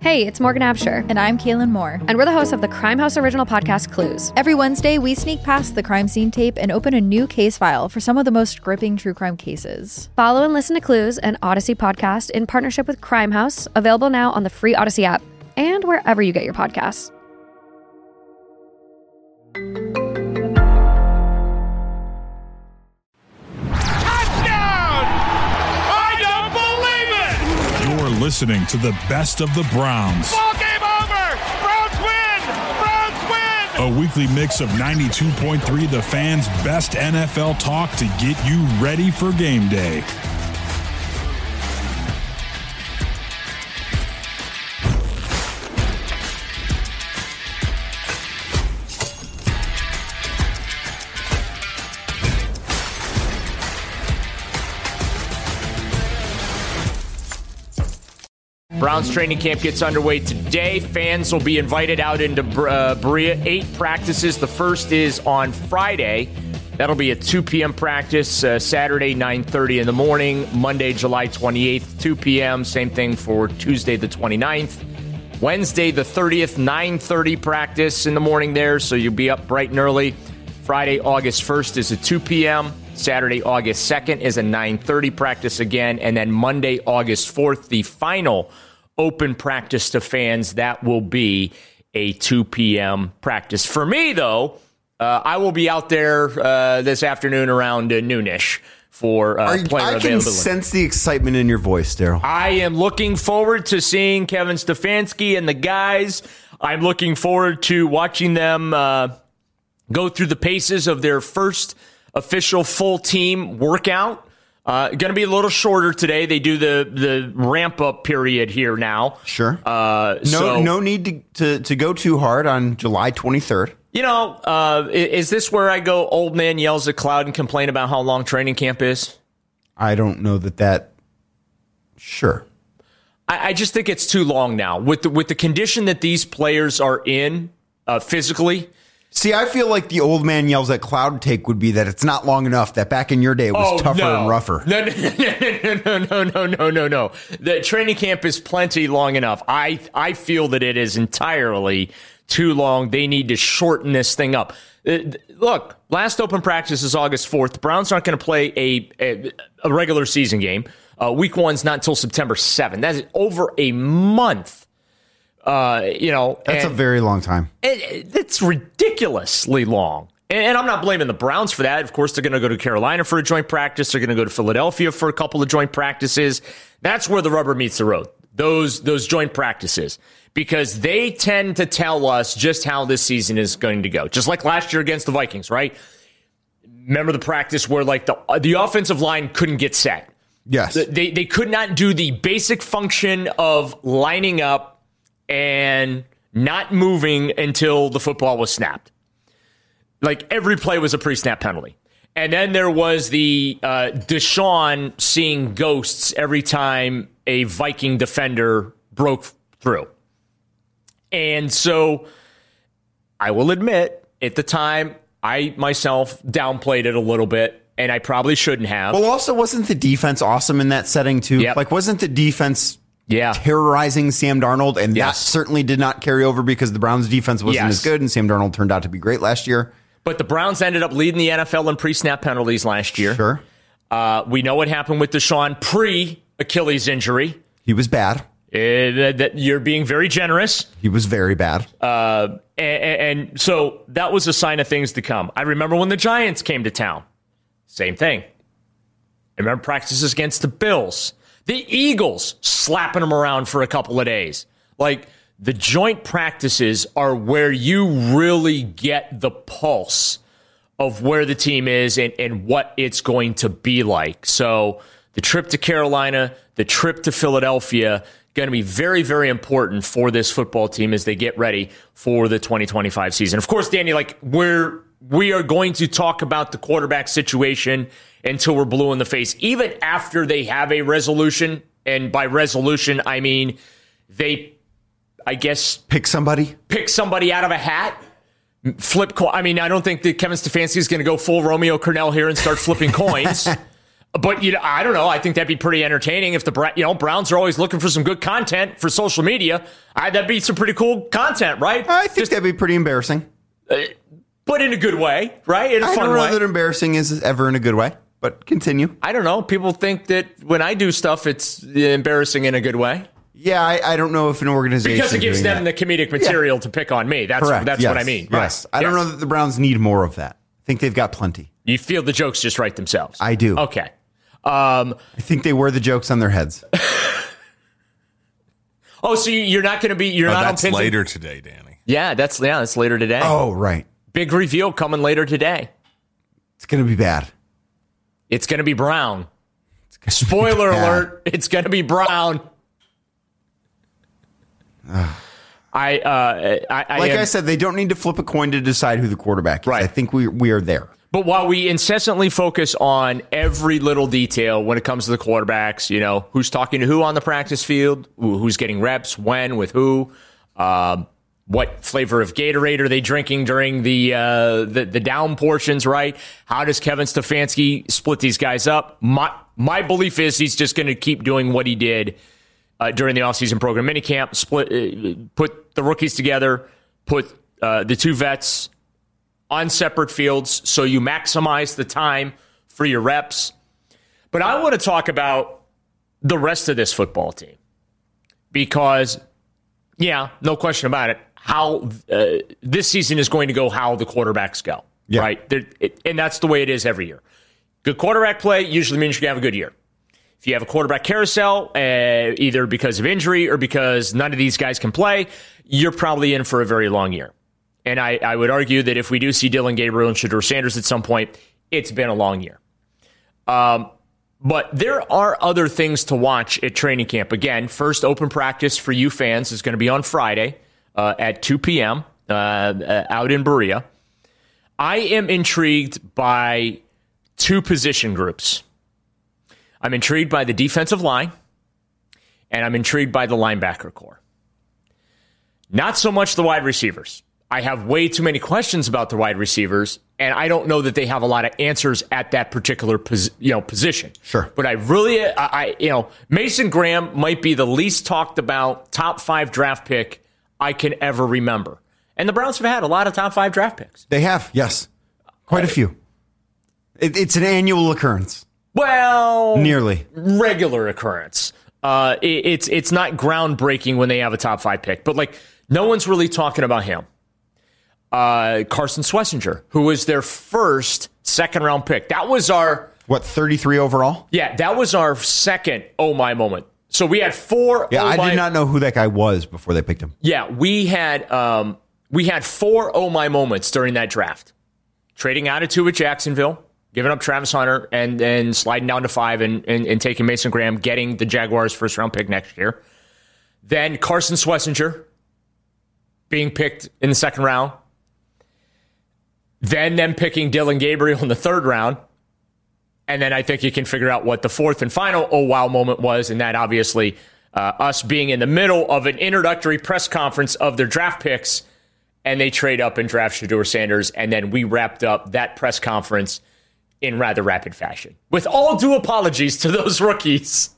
Hey, it's Morgan Absher. And I'm Kaylin Moore. And we're the hosts of the Crime House original podcast, Clues. Every Wednesday, we sneak past the crime scene tape and open a new case file for some of the most gripping true crime cases. Follow and listen to Clues, an Odyssey podcast in partnership with Crime House, available now on the free Odyssey app and wherever you get your podcasts. Listening to the best of the Browns. Ball game over! Browns win! Browns win! A weekly mix of 92.3 The Fan's best NFL talk to get you ready for game day. Browns training camp gets underway today. Fans will be invited out into Berea. 8 practices. The first is on Friday. That'll be a 2 p.m. practice. Saturday, 9:30 in the morning. Monday, July 28th, 2 p.m. Same thing for Tuesday, the 29th. Wednesday, the 30th, 9:30 practice in the morning there, so you'll be up bright and early. Friday, August 1st is a 2 p.m. Saturday, August 2nd is a 9:30 practice again. And then Monday, August 4th, the final open practice to fans. That will be a 2 p.m. practice. For me, though, I will be out there this afternoon around noonish for player availability. I can sense the excitement in your voice, Daryl. I am looking forward to seeing Kevin Stefanski and the guys. I'm looking forward to watching them go through the paces of their first official full team workout. Going to be a little shorter today. They do the ramp up period here now. Sure. No need to go too hard on July 23rd. You know, is this where I go old man yells at cloud and complain about how long training camp is? I don't know that. Sure. I just think it's too long now with the condition that these players are in physically. See, I feel like the old man yells at cloud take would be that it's not long enough, that back in your day it was tougher and rougher. No. The training camp is plenty long enough. I feel that it is entirely too long. They need to shorten this thing up. Look, last open practice is August 4th. The Browns aren't going to play a regular season game. Week 1's not until September 7th. That's over a month. That's a very long time. It's ridiculously long. And I'm not blaming the Browns for that. Of course, they're going to go to Carolina for a joint practice. They're going to go to Philadelphia for a couple of joint practices. That's where the rubber meets the road, those joint practices, because they tend to tell us just how this season is going to go. Just like last year against the Vikings, right? Remember the practice where like the offensive line couldn't get set. Yes. They could not do the basic function of lining up and not moving until the football was snapped. Like every play was a pre-snap penalty. And then there was the Deshaun seeing ghosts every time a Viking defender broke through. And so I will admit, at the time, I myself downplayed it a little bit, and I probably shouldn't have. Well, also, wasn't the defense awesome in that setting, too? Yep. Like, wasn't the defense terrorizing Sam Darnold? And that certainly did not carry over because the Browns' defense wasn't as good, and Sam Darnold turned out to be great last year. But the Browns ended up leading the NFL in pre-snap penalties last year. Sure. We know what happened with Deshaun pre-Achilles injury. He was bad. You're being very generous. He was very bad. And so that was a sign of things to come. I remember when the Giants came to town. Same thing. I remember practices against the Bills. The Eagles slapping them around for a couple of days. Like, the joint practices are where you really get the pulse of where the team is and what it's going to be like. So the trip to Carolina, the trip to Philadelphia, going to be very, very important for this football team as they get ready for the 2025 season. Of course, Danny, like we are going to talk about the quarterback situation until we're blue in the face, even after they have a resolution. And by resolution, I mean they, I guess, pick somebody out of a hat, flip coin. I mean, I don't think that Kevin Stefanski is going to go full Romeo Cornell here and start flipping coins. But I don't know. I think that'd be pretty entertaining if the Browns are always looking for some good content for social media. That'd be some pretty cool content, right? I think that'd be pretty embarrassing, but in a good way, right? In a fun way. I don't know that embarrassing is ever in a good way. But continue. I don't know. People think that when I do stuff, it's embarrassing in a good way. Yeah, I don't know if an organization because it gives them the comedic material to pick on me. That's what I mean. Yes, I don't know that the Browns need more of that. I think they've got plenty. You feel the jokes just write themselves. I do. Okay. I think they wear the jokes on their heads. So you're not going to be. You're not. That's on later today, Danny. Yeah, that's later today. Oh, right. Big reveal coming later today. It's going to be bad. It's going to be Brown. Spoiler alert! It's going to be Brown. I said, they don't need to flip a coin to decide who the quarterback is. Right. I think we are there. But while we incessantly focus on every little detail when it comes to the quarterbacks, who's talking to who on the practice field, who's getting reps, when, with who, what flavor of Gatorade are they drinking during the down portions, right? How does Kevin Stefanski split these guys up? My belief is he's just going to keep doing what he did during the offseason program minicamp, put the rookies together, put the two vets on separate fields so you maximize the time for your reps. But I want to talk about the rest of this football team because, no question about it, how this season is going to go how the quarterbacks go, right? And that's the way it is every year. Good quarterback play usually means you're going to have a good year. If you have a quarterback carousel, either because of injury or because none of these guys can play, you're probably in for a very long year. And I would argue that if we do see Dillon Gabriel and Shedeur Sanders at some point, it's been a long year. But there are other things to watch at training camp. Again, first open practice for you fans is going to be on Friday at 2 p.m. Out in Berea. I am intrigued by two position groups. I'm intrigued by the defensive line, and I'm intrigued by the linebacker core. Not so much the wide receivers. I have way too many questions about the wide receivers, and I don't know that they have a lot of answers at that particular position. Sure. But Mason Graham might be the least talked about top 5 draft pick I can ever remember. And the Browns have had a lot of top 5 draft picks. They have, yes. Quite a few. It's an annual occurrence. Well, nearly regular occurrence. It's not groundbreaking when they have a top 5 pick, but no one's really talking about him. Carson Schlesinger, who was their first second-round pick. That was our 33 overall? Yeah, that was our second oh my moment. So we had 4. Yeah, I did not know who that guy was before they picked him. Yeah, we had 4 oh my moments during that draft. Trading out of 2 at Jacksonville, giving up Travis Hunter, and sliding down to 5 and taking Mason Graham, getting the Jaguars' first-round pick next year. Then Carson Schlesinger being picked in the second round. Then them picking Dillon Gabriel in the third round. And then I think you can figure out what the fourth and final oh wow moment was, and that obviously us being in the middle of an introductory press conference of their draft picks, and they trade up and draft Shedeur Sanders, and then we wrapped up that press conference in rather rapid fashion. With all due apologies to those rookies,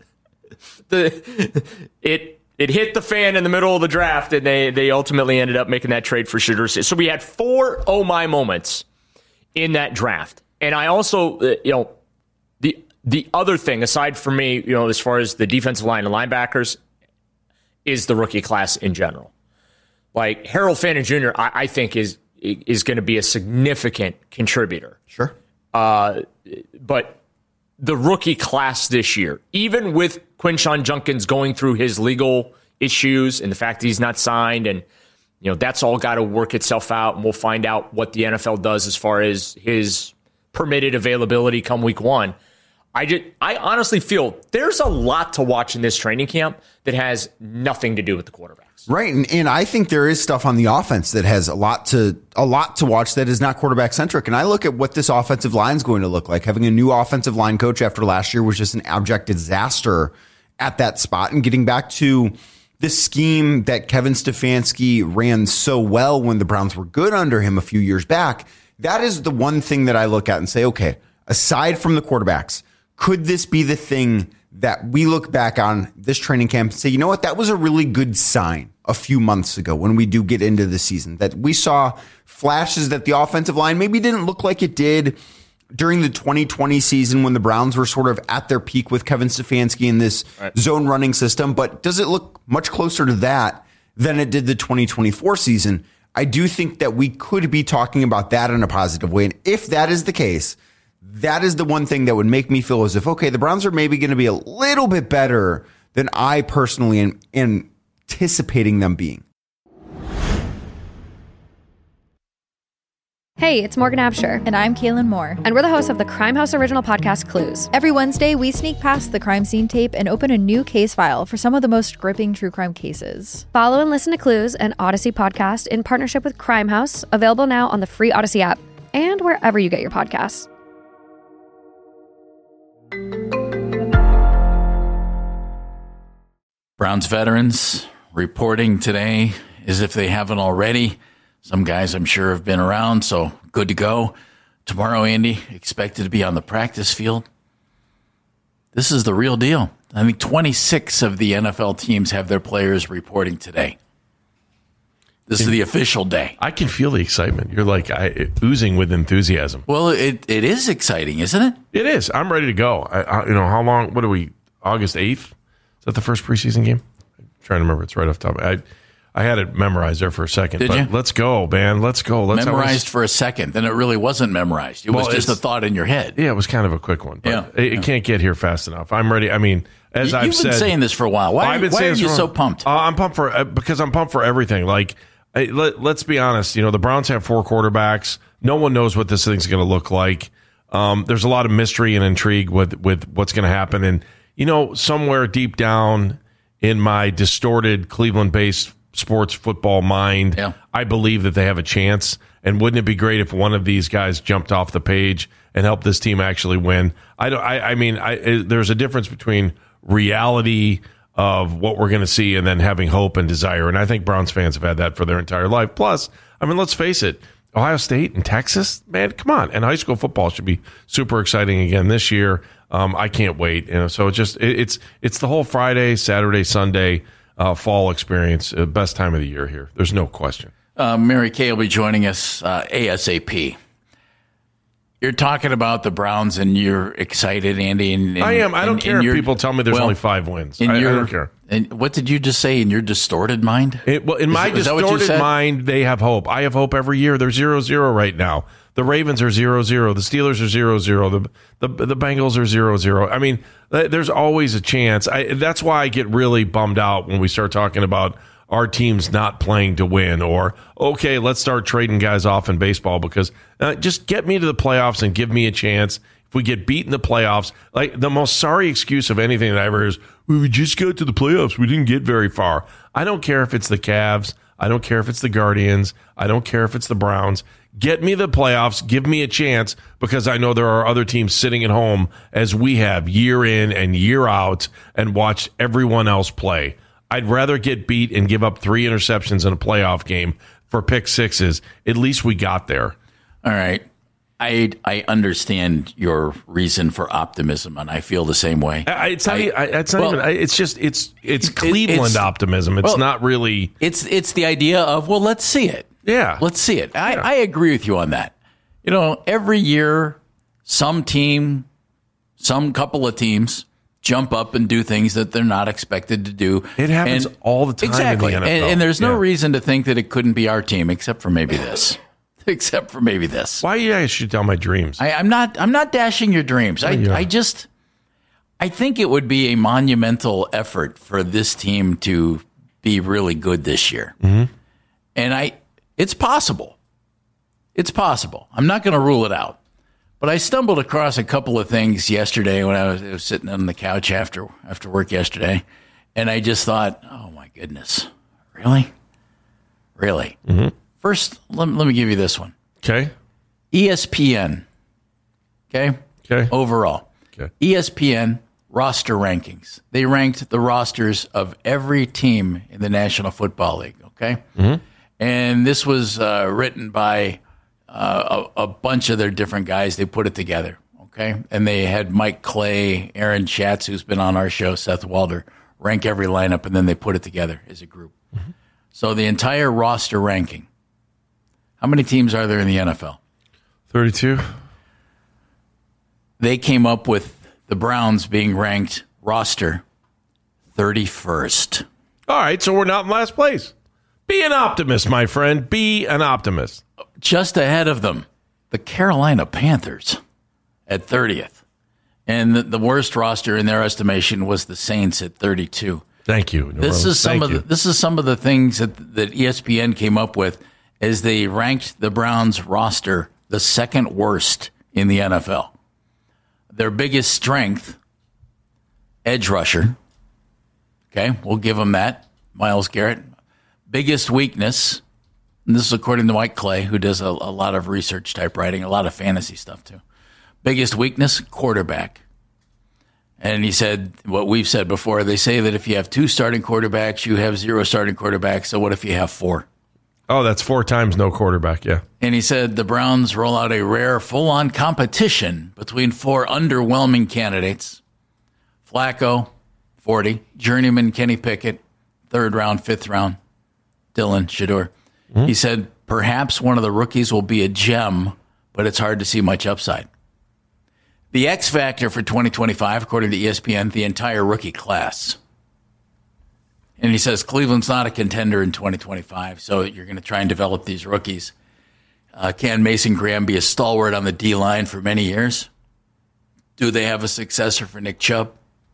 it hit the fan in the middle of the draft, and they ultimately ended up making that trade for Shedeur Sanders. So we had 4 oh my moments in that draft. And I also, the other thing, aside from me, as far as the defensive line and linebackers, is the rookie class in general. Harold Fannin Jr., I think, is going to be a significant contributor. Sure. But the rookie class this year, even with Quinshon Judkins going through his legal issues and the fact that he's not signed, and that's all got to work itself out, and we'll find out what the NFL does as far as his permitted availability come week 1. I honestly feel there's a lot to watch in this training camp that has nothing to do with the quarterbacks. Right, and I think there is stuff on the offense that has a lot to watch that is not quarterback centric. And I look at what this offensive line is going to look like. Having a new offensive line coach after last year was just an abject disaster at that spot, and getting back to this scheme that Kevin Stefanski ran so well when the Browns were good under him a few years back. That is the one thing that I look at and say, okay, aside from the quarterbacks, could this be the thing that we look back on this training camp and say, you know what, that was a really good sign a few months ago when we do get into the season, that we saw flashes that the offensive line maybe didn't look like it did during the 2020 season when the Browns were sort of at their peak with Kevin Stefanski in this zone running system. But does it look much closer to that than it did the 2024 season? I do think that we could be talking about that in a positive way. And if that is the case, that is the one thing that would make me feel as if, okay, the Browns are maybe going to be a little bit better than I personally am anticipating them being. Hey, it's Morgan Absher. And I'm Kaylin Moore. And we're the hosts of the Crime House original podcast, Clues. Every Wednesday, we sneak past the crime scene tape and open a new case file for some of the most gripping true crime cases. Follow and listen to Clues, an Odyssey podcast in partnership with Crime House, available now on the free Odyssey app and wherever you get your podcasts. Browns veterans reporting today as if they haven't already. Some guys I'm sure have been around, so good to go. Tomorrow, Andy, expected to be on the practice field. This is the real deal. I think 26 of the NFL teams have their players reporting today. This is the official day. I can feel the excitement. You're like oozing with enthusiasm. Well, it is exciting, isn't it? It is. I'm ready to go. How long? What are we? August 8th? Is that the first preseason game? I'm trying to remember. It's right off the top. I had it memorized there for a second. Did you? Let's go, man. Let's go. Memorized for a second. Then it really wasn't memorized. It was just a thought in your head. Yeah, it was kind of a quick one. But it can't get here fast enough. I'm ready. I mean, as I've said. You've been saying this for a while. Why are you so pumped? I'm pumped because I'm pumped for everything. Like, let's be honest. The Browns have 4 quarterbacks. No one knows what this thing's going to look like. There's a lot of mystery and intrigue with what's going to happen. And, somewhere deep down in my distorted Cleveland-based sports football mind, I believe that they have a chance. And wouldn't it be great if one of these guys jumped off the page and helped this team actually win? There's a difference between reality of what we're going to see and then having hope and desire. And I think Browns fans have had that for their entire life. Plus, let's face it, Ohio State and Texas, man, come on. And high school football should be super exciting again this year. I can't wait. So it's the whole Friday, Saturday, Sunday fall experience, best time of the year here. There's no question. Mary Kay will be joining us ASAP. You're talking about the Browns and you're excited, Andy. And I am. I don't care if people tell me there's only 5 wins. I don't care. And what did you just say in your distorted mind? In my distorted mind, they have hope. I have hope every year. They're 0-0 right now. The Ravens are 0-0. The Steelers are 0-0. The Bengals are 0-0. There's always a chance. That's why I get really bummed out when we start talking about our team's not playing to win, or, okay, let's start trading guys off in baseball because just get me to the playoffs and give me a chance. If we get beat in the playoffs, like the most sorry excuse of anything that I ever heard is, we just got to the playoffs. We didn't get very far. I don't care if it's the Cavs. I don't care if it's the Guardians. I don't care if it's the Browns. Get me the playoffs. Give me a chance because I know there are other teams sitting at home as we have year in and year out and watched everyone else play. I'd rather get beat and give up 3 interceptions in a playoff game for pick sixes. At least we got there. All right. I understand your reason for optimism, and I feel the same way. It's Cleveland optimism. It's not really. It's the idea of, well, let's see it. Yeah. Let's see it. I agree with you on that. Every year, some couple of teams jump up and do things that they're not expected to do. It happens all the time. Exactly. In the NFL. And there's no reason to think that it couldn't be our team, except for maybe this. Why you guys should tell my dreams? I'm not dashing your dreams. I think it would be a monumental effort for this team to be really good this year. Mm-hmm. And it's possible. It's possible. I'm not going to rule it out. But I stumbled across a couple of things yesterday when I was sitting on the couch after work yesterday, and I just thought, oh my goodness, really? Mm-hmm. First, let me give you this one. Okay. ESPN. Okay. Overall. Okay. ESPN roster rankings. They ranked the rosters of every team in the National Football League. Okay. Mm-hmm. And this was written by a bunch of their different guys. They put it together. okay? And they had Mike Clay, Aaron Schatz, who's been on our show, Seth Walder, rank every lineup, and then they put it together as a group. Mm-hmm. So the entire roster ranking, how many teams are there in the NFL? 32. They came up with the Browns being ranked roster 31st. All right, so we're not in last place. Be an optimist, my friend. Be an optimist. Just ahead of them, the Carolina Panthers at 30th. And the worst roster in their estimation was the Saints at 32. Thank you. This is some of the things that ESPN came up with as they ranked the Browns roster the second worst in the NFL. Their biggest strength, edge rusher. Okay, we'll give them that. Myles Garrett. Biggest weakness, and this is according to Mike Clay, who does a lot of research type writing, a lot of fantasy stuff too. Biggest weakness, quarterback. And he said what we've said before. They say that if you have 2 starting quarterbacks, you have 0 starting quarterbacks. So what if you have 4? Oh, that's 4 times no quarterback, yeah. And he said the Browns roll out a rare full-on competition between 4 underwhelming candidates. Flacco, 40. Journeyman Kenny Pickett, 3rd round, 5th round. Dylan Shador. Mm-hmm. He said perhaps one of the rookies will be a gem, but it's hard to see much upside. The X factor for 2025, according to ESPN, the entire rookie class. And he says Cleveland's not a contender in 2025, so you're going to try and develop these rookies. Can Mason Graham be a stalwart on the D-line for many years? Do they have a successor for Nick Chubb?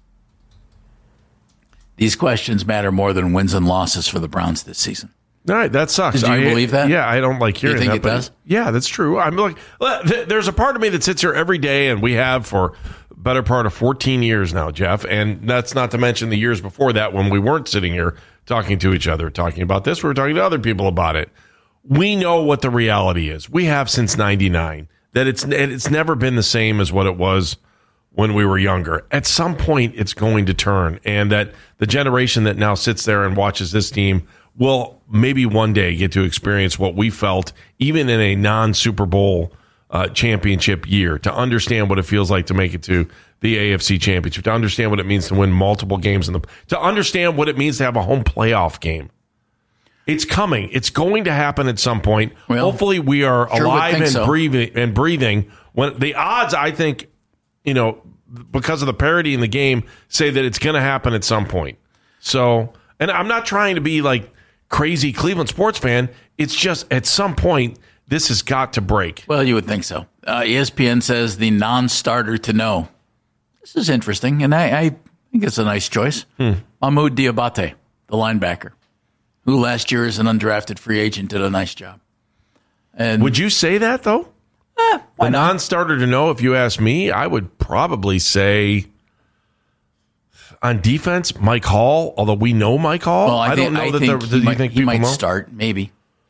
These questions matter more than wins and losses for the Browns this season. All right, that sucks. Do you believe that? Yeah, I don't like hearing that. You think it does? Yeah, that's true. I'm like, there's a part of me that sits here every day, and we have for better part of 14 years now, Jeff, and that's not to mention the years before that when we weren't sitting here talking to each other, talking about this. We were talking to other people about it. We know what the reality is. We have since 99 that it's never been the same as what it was when we were younger. At some point, it's going to turn, and that the generation that now sits there and watches this team will maybe one day get to experience what we felt even in a non-Super Bowl championship year, to understand what it feels like to make it to the AFC Championship, to understand what it means to win multiple games, to understand what it means to have a home playoff game. It's coming. It's going to happen at some point. Well, hopefully we are alive and breathing. When the odds, I think, because of the parity in the game, say that it's going to happen at some point. So, and I'm not trying to be like crazy Cleveland sports fan. It's just at some point this has got to break. Well, you would think so. ESPN says the non-starter to know. This is interesting, and I think it's a nice choice. Mahmoud Diabate, the linebacker, who last year as an undrafted free agent did a nice job. And would you say that, though? The non-starter to know, if you ask me, I would probably say on defense, Mike Hall, although we know Mike Hall. Well, I don't know that he might start, maybe.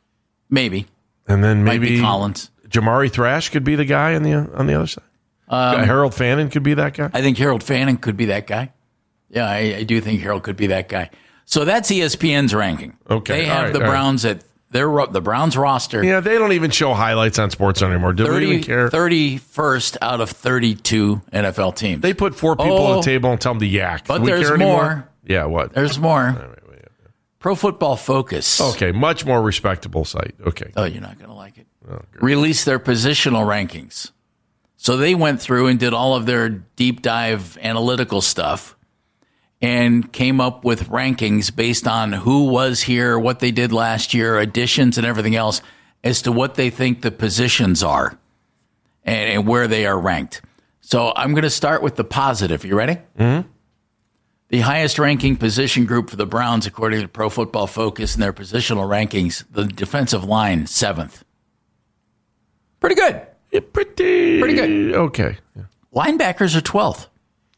And then maybe Collins. Jamari Thrash could be the guy on the other side. Harold Fannin could be that guy. I think Harold Fannin could be that guy. Yeah, I do think Harold could be that guy. So that's ESPN's ranking. Okay, they have the Browns at the Browns roster. Yeah, they don't even show highlights on sports anymore. Do they even care? 31st out of 32 NFL teams. They put 4 people on the table and tell them to yak. But there's more. Yeah, what? There's more. Pro Football Focus. Okay, much more respectable site. Okay. Oh, you're not going to like it. Release their positional rankings. So they went through and did all of their deep dive analytical stuff and came up with rankings based on who was here, what they did last year, additions and everything else, as to what they think the positions are and where they are ranked. So I'm going to start with the positive. You ready? Mm-hmm. The highest ranking position group for the Browns, according to Pro Football Focus and their positional rankings, the defensive line, 7th. Pretty good. Yeah, pretty good. Okay. Yeah. Linebackers are 12th.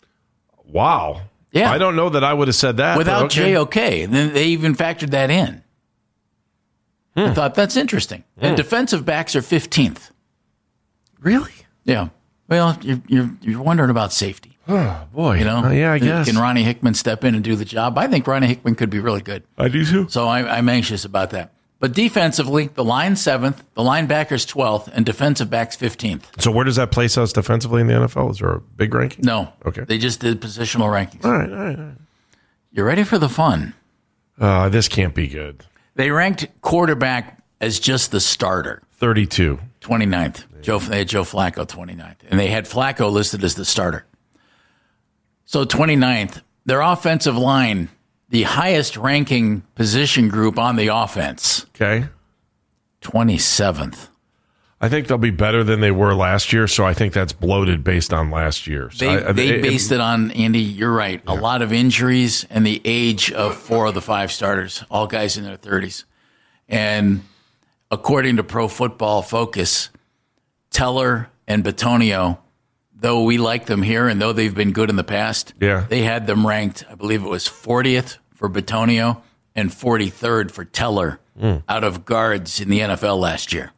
Wow. Yeah. I don't know that I would have said that. Without JOK. And then they even factored that in. I thought that's interesting. And defensive backs are 15th. Really? Yeah. Well, you're wondering about safety. Oh, boy. Yeah, I guess. Can Ronnie Hickman step in and do the job? I think Ronnie Hickman could be really good. I do too. So I'm anxious about that. But defensively, the line 7th, the linebackers 12th, and defensive backs 15th. So where does that place us defensively in the NFL? Is there a big ranking? No. Okay. They just did positional rankings. All right. You ready for the fun? This can't be good. They ranked quarterback as just the starter. 32. 29th. They had Joe Flacco 29th. And they had Flacco listed as the starter. So 29th, their offensive line, the highest ranking position group on the offense. Okay. 27th. I think they'll be better than they were last year, so I think that's bloated based on last year. So they based it on, Andy, you're right, a lot of injuries and the age of 4 of the 5 starters, all guys in their 30s. And according to Pro Football Focus, Teller and Bitonio, though we like them here and though they've been good in the past, they had them ranked, I believe it was 40th for Bitonio and 43rd for Teller out of guards in the NFL last year.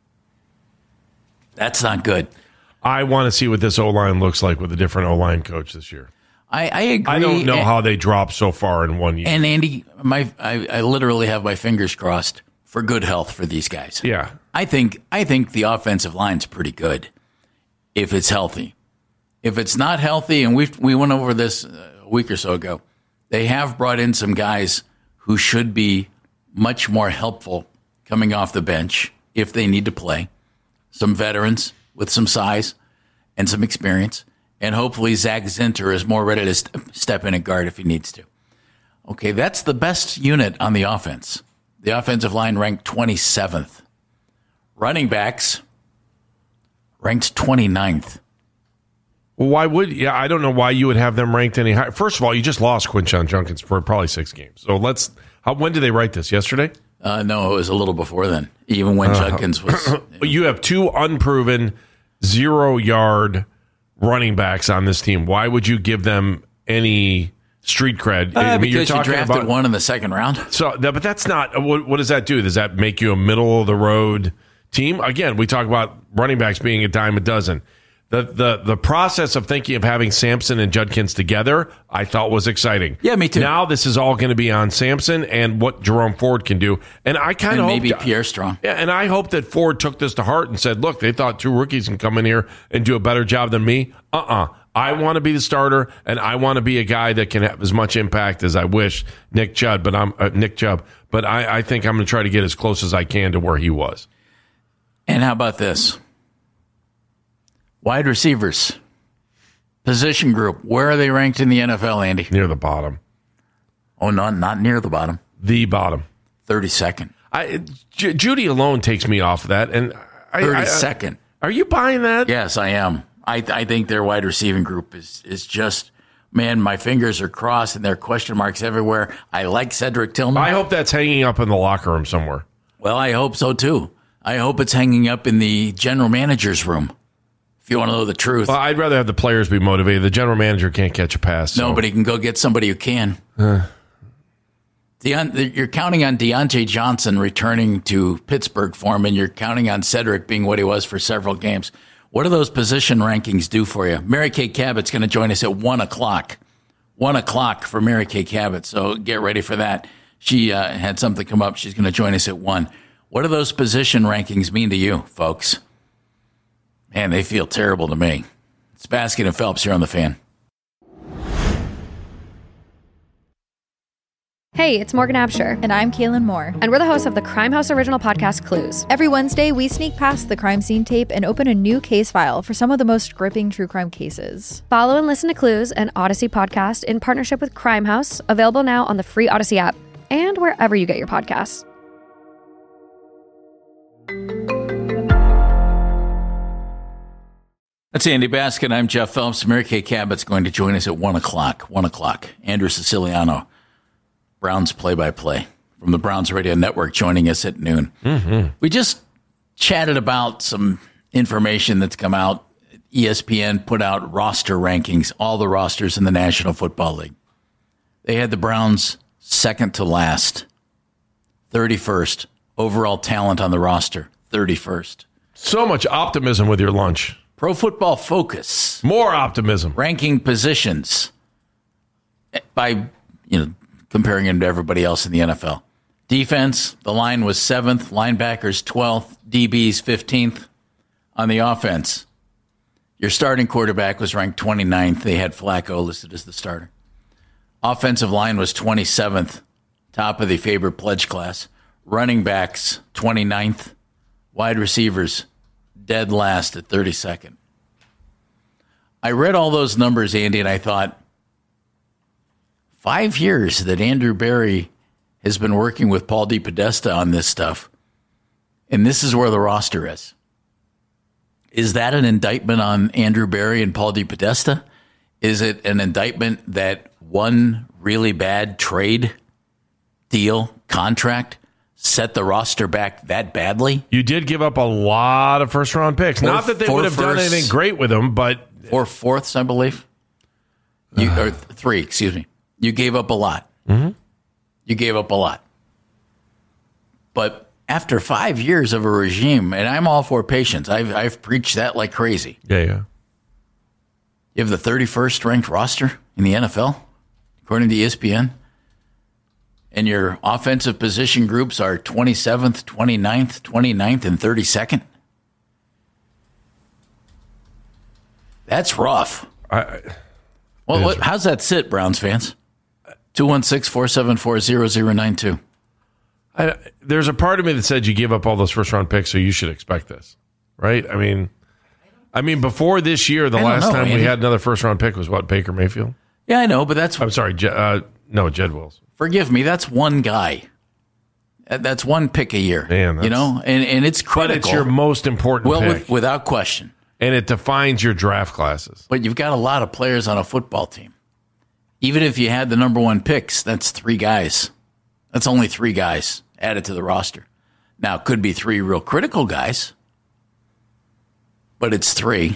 That's not good. I want to see what this O-line looks like with a different O-line coach this year. I agree. I don't know how they dropped so far in 1 year. And Andy, I literally have my fingers crossed for good health for these guys. Yeah. I think the offensive line's pretty good if it's healthy. If it's not healthy, and we went over this a week or so ago, they have brought in some guys who should be much more helpful coming off the bench if they need to play. Some veterans with some size and some experience. And hopefully Zach Zinter is more ready to step in at guard if he needs to. Okay, that's the best unit on the offense. The offensive line ranked 27th. Running backs ranked 29th. Well, I don't know why you would have them ranked any higher. First of all, you just lost Quinshon Judkins for probably 6 games. So when did they write this? Yesterday? No, it was a little before then, even when Judkins was... But you have 2 unproven 0-yard running backs on this team. Why would you give them any street cred? Because you drafted one in the second round. So, but that's not... What does that do? Does that make you a middle-of-the-road team? Again, we talk about running backs being a dime a dozen. The process of thinking of having Sampson and Judkins together, I thought was exciting. Yeah, me too. Now this is all going to be on Sampson and what Jerome Ford can do. And I kind of hope... maybe Pierre Strong. Yeah, and I hope that Ford took this to heart and said, look, they thought 2 rookies can come in here and do a better job than me. I want to be the starter, and I want to be a guy that can have as much impact as I wish Nick Chubb. But I think I'm going to try to get as close as I can to where he was. And how about this? Wide receivers, position group. Where are they ranked in the NFL, Andy? Near the bottom. Oh, not near the bottom. The bottom. 32nd. Judy alone takes me off of that. And 32nd. Are you buying that? Yes, I am. I think their wide receiving group is just, man, my fingers are crossed and there are question marks everywhere. I like Cedric Tillman. I hope that's hanging up in the locker room somewhere. Well, I hope so, too. I hope it's hanging up in the general manager's room. If you want to know the truth. Well, I'd rather have the players be motivated. The general manager can't catch a pass. No, but he can go get somebody who can. You're counting on Deontay Johnson returning to Pittsburgh form, and you're counting on Cedric being what he was for several games. What do those position rankings do for you? Mary Kay Cabot's going to join us at 1 o'clock. 1 o'clock for Mary Kay Cabot, so get ready for that. She had something come up. She's going to join us at 1. What do those position rankings mean to you, folks? Man, they feel terrible to me. It's Baskin and Phelps here on The Fan. Hey, it's Morgan Absher. And I'm Kaylin Moore. And we're the hosts of the Crime House original podcast, Clues. Every Wednesday, we sneak past the crime scene tape and open a new case file for some of the most gripping true crime cases. Follow and listen to Clues, an Odyssey podcast in partnership with Crime House, available now on the free Odyssey app and wherever you get your podcasts. That's Andy Baskin. I'm Jeff Phelps. Mary Kay Cabot's going to join us at 1 o'clock. 1 o'clock. Andrew Siciliano, Browns play-by-play from the Browns Radio Network, joining us at noon. Mm-hmm. We just chatted about some information that's come out. ESPN put out roster rankings, all the rosters in the National Football League. They had the Browns second to last, 31st. Overall talent on the roster, 31st. So much optimism with your lunch. Pro Football Focus. More optimism. Ranking positions by, comparing them to everybody else in the NFL. Defense, the line was 7th, linebackers 12th, DBs 15th. On the offense, your starting quarterback was ranked 29th. They had Flacco listed as the starter. Offensive line was 27th, top of the favorite pledge class. Running backs, 29th. Wide receivers, dead last at 32nd. I read all those numbers, Andy, and I thought, 5 years that Andrew Berry has been working with Paul DePodesta on this stuff, and this is where the roster is. Is that an indictment on Andrew Berry and Paul DePodesta? Is it an indictment that one really bad trade, deal, contract set the roster back that badly? You did give up a lot of first-round picks. Not that they would have done anything great with them, but... 4 fourths, I believe. Or 3, excuse me. You gave up a lot. Mm-hmm. You gave up a lot. But after 5 years of a regime, and I'm all for patience. I've preached that like crazy. Yeah. You have the 31st ranked roster in the NFL, according to ESPN. And your offensive position groups are 27th, 29th, and 32nd. That's rough. How's that sit, Browns fans? 216-474-0092. There's a part of me that said you gave up all those first-round picks, so you should expect this, right? I mean, before this year, the last time we had another first-round pick was what, Baker Mayfield? Yeah, I know, but that's... I'm sorry, Jed Wills. Forgive me, that's one guy. That's one pick a year. Man, and it's critical. But it's your most important pick. Without question. And it defines your draft classes. But you've got a lot of players on a football team. Even if you had the number 1 picks, that's 3 guys. That's only 3 guys added to the roster. Now, it could be 3 real critical guys, but it's 3.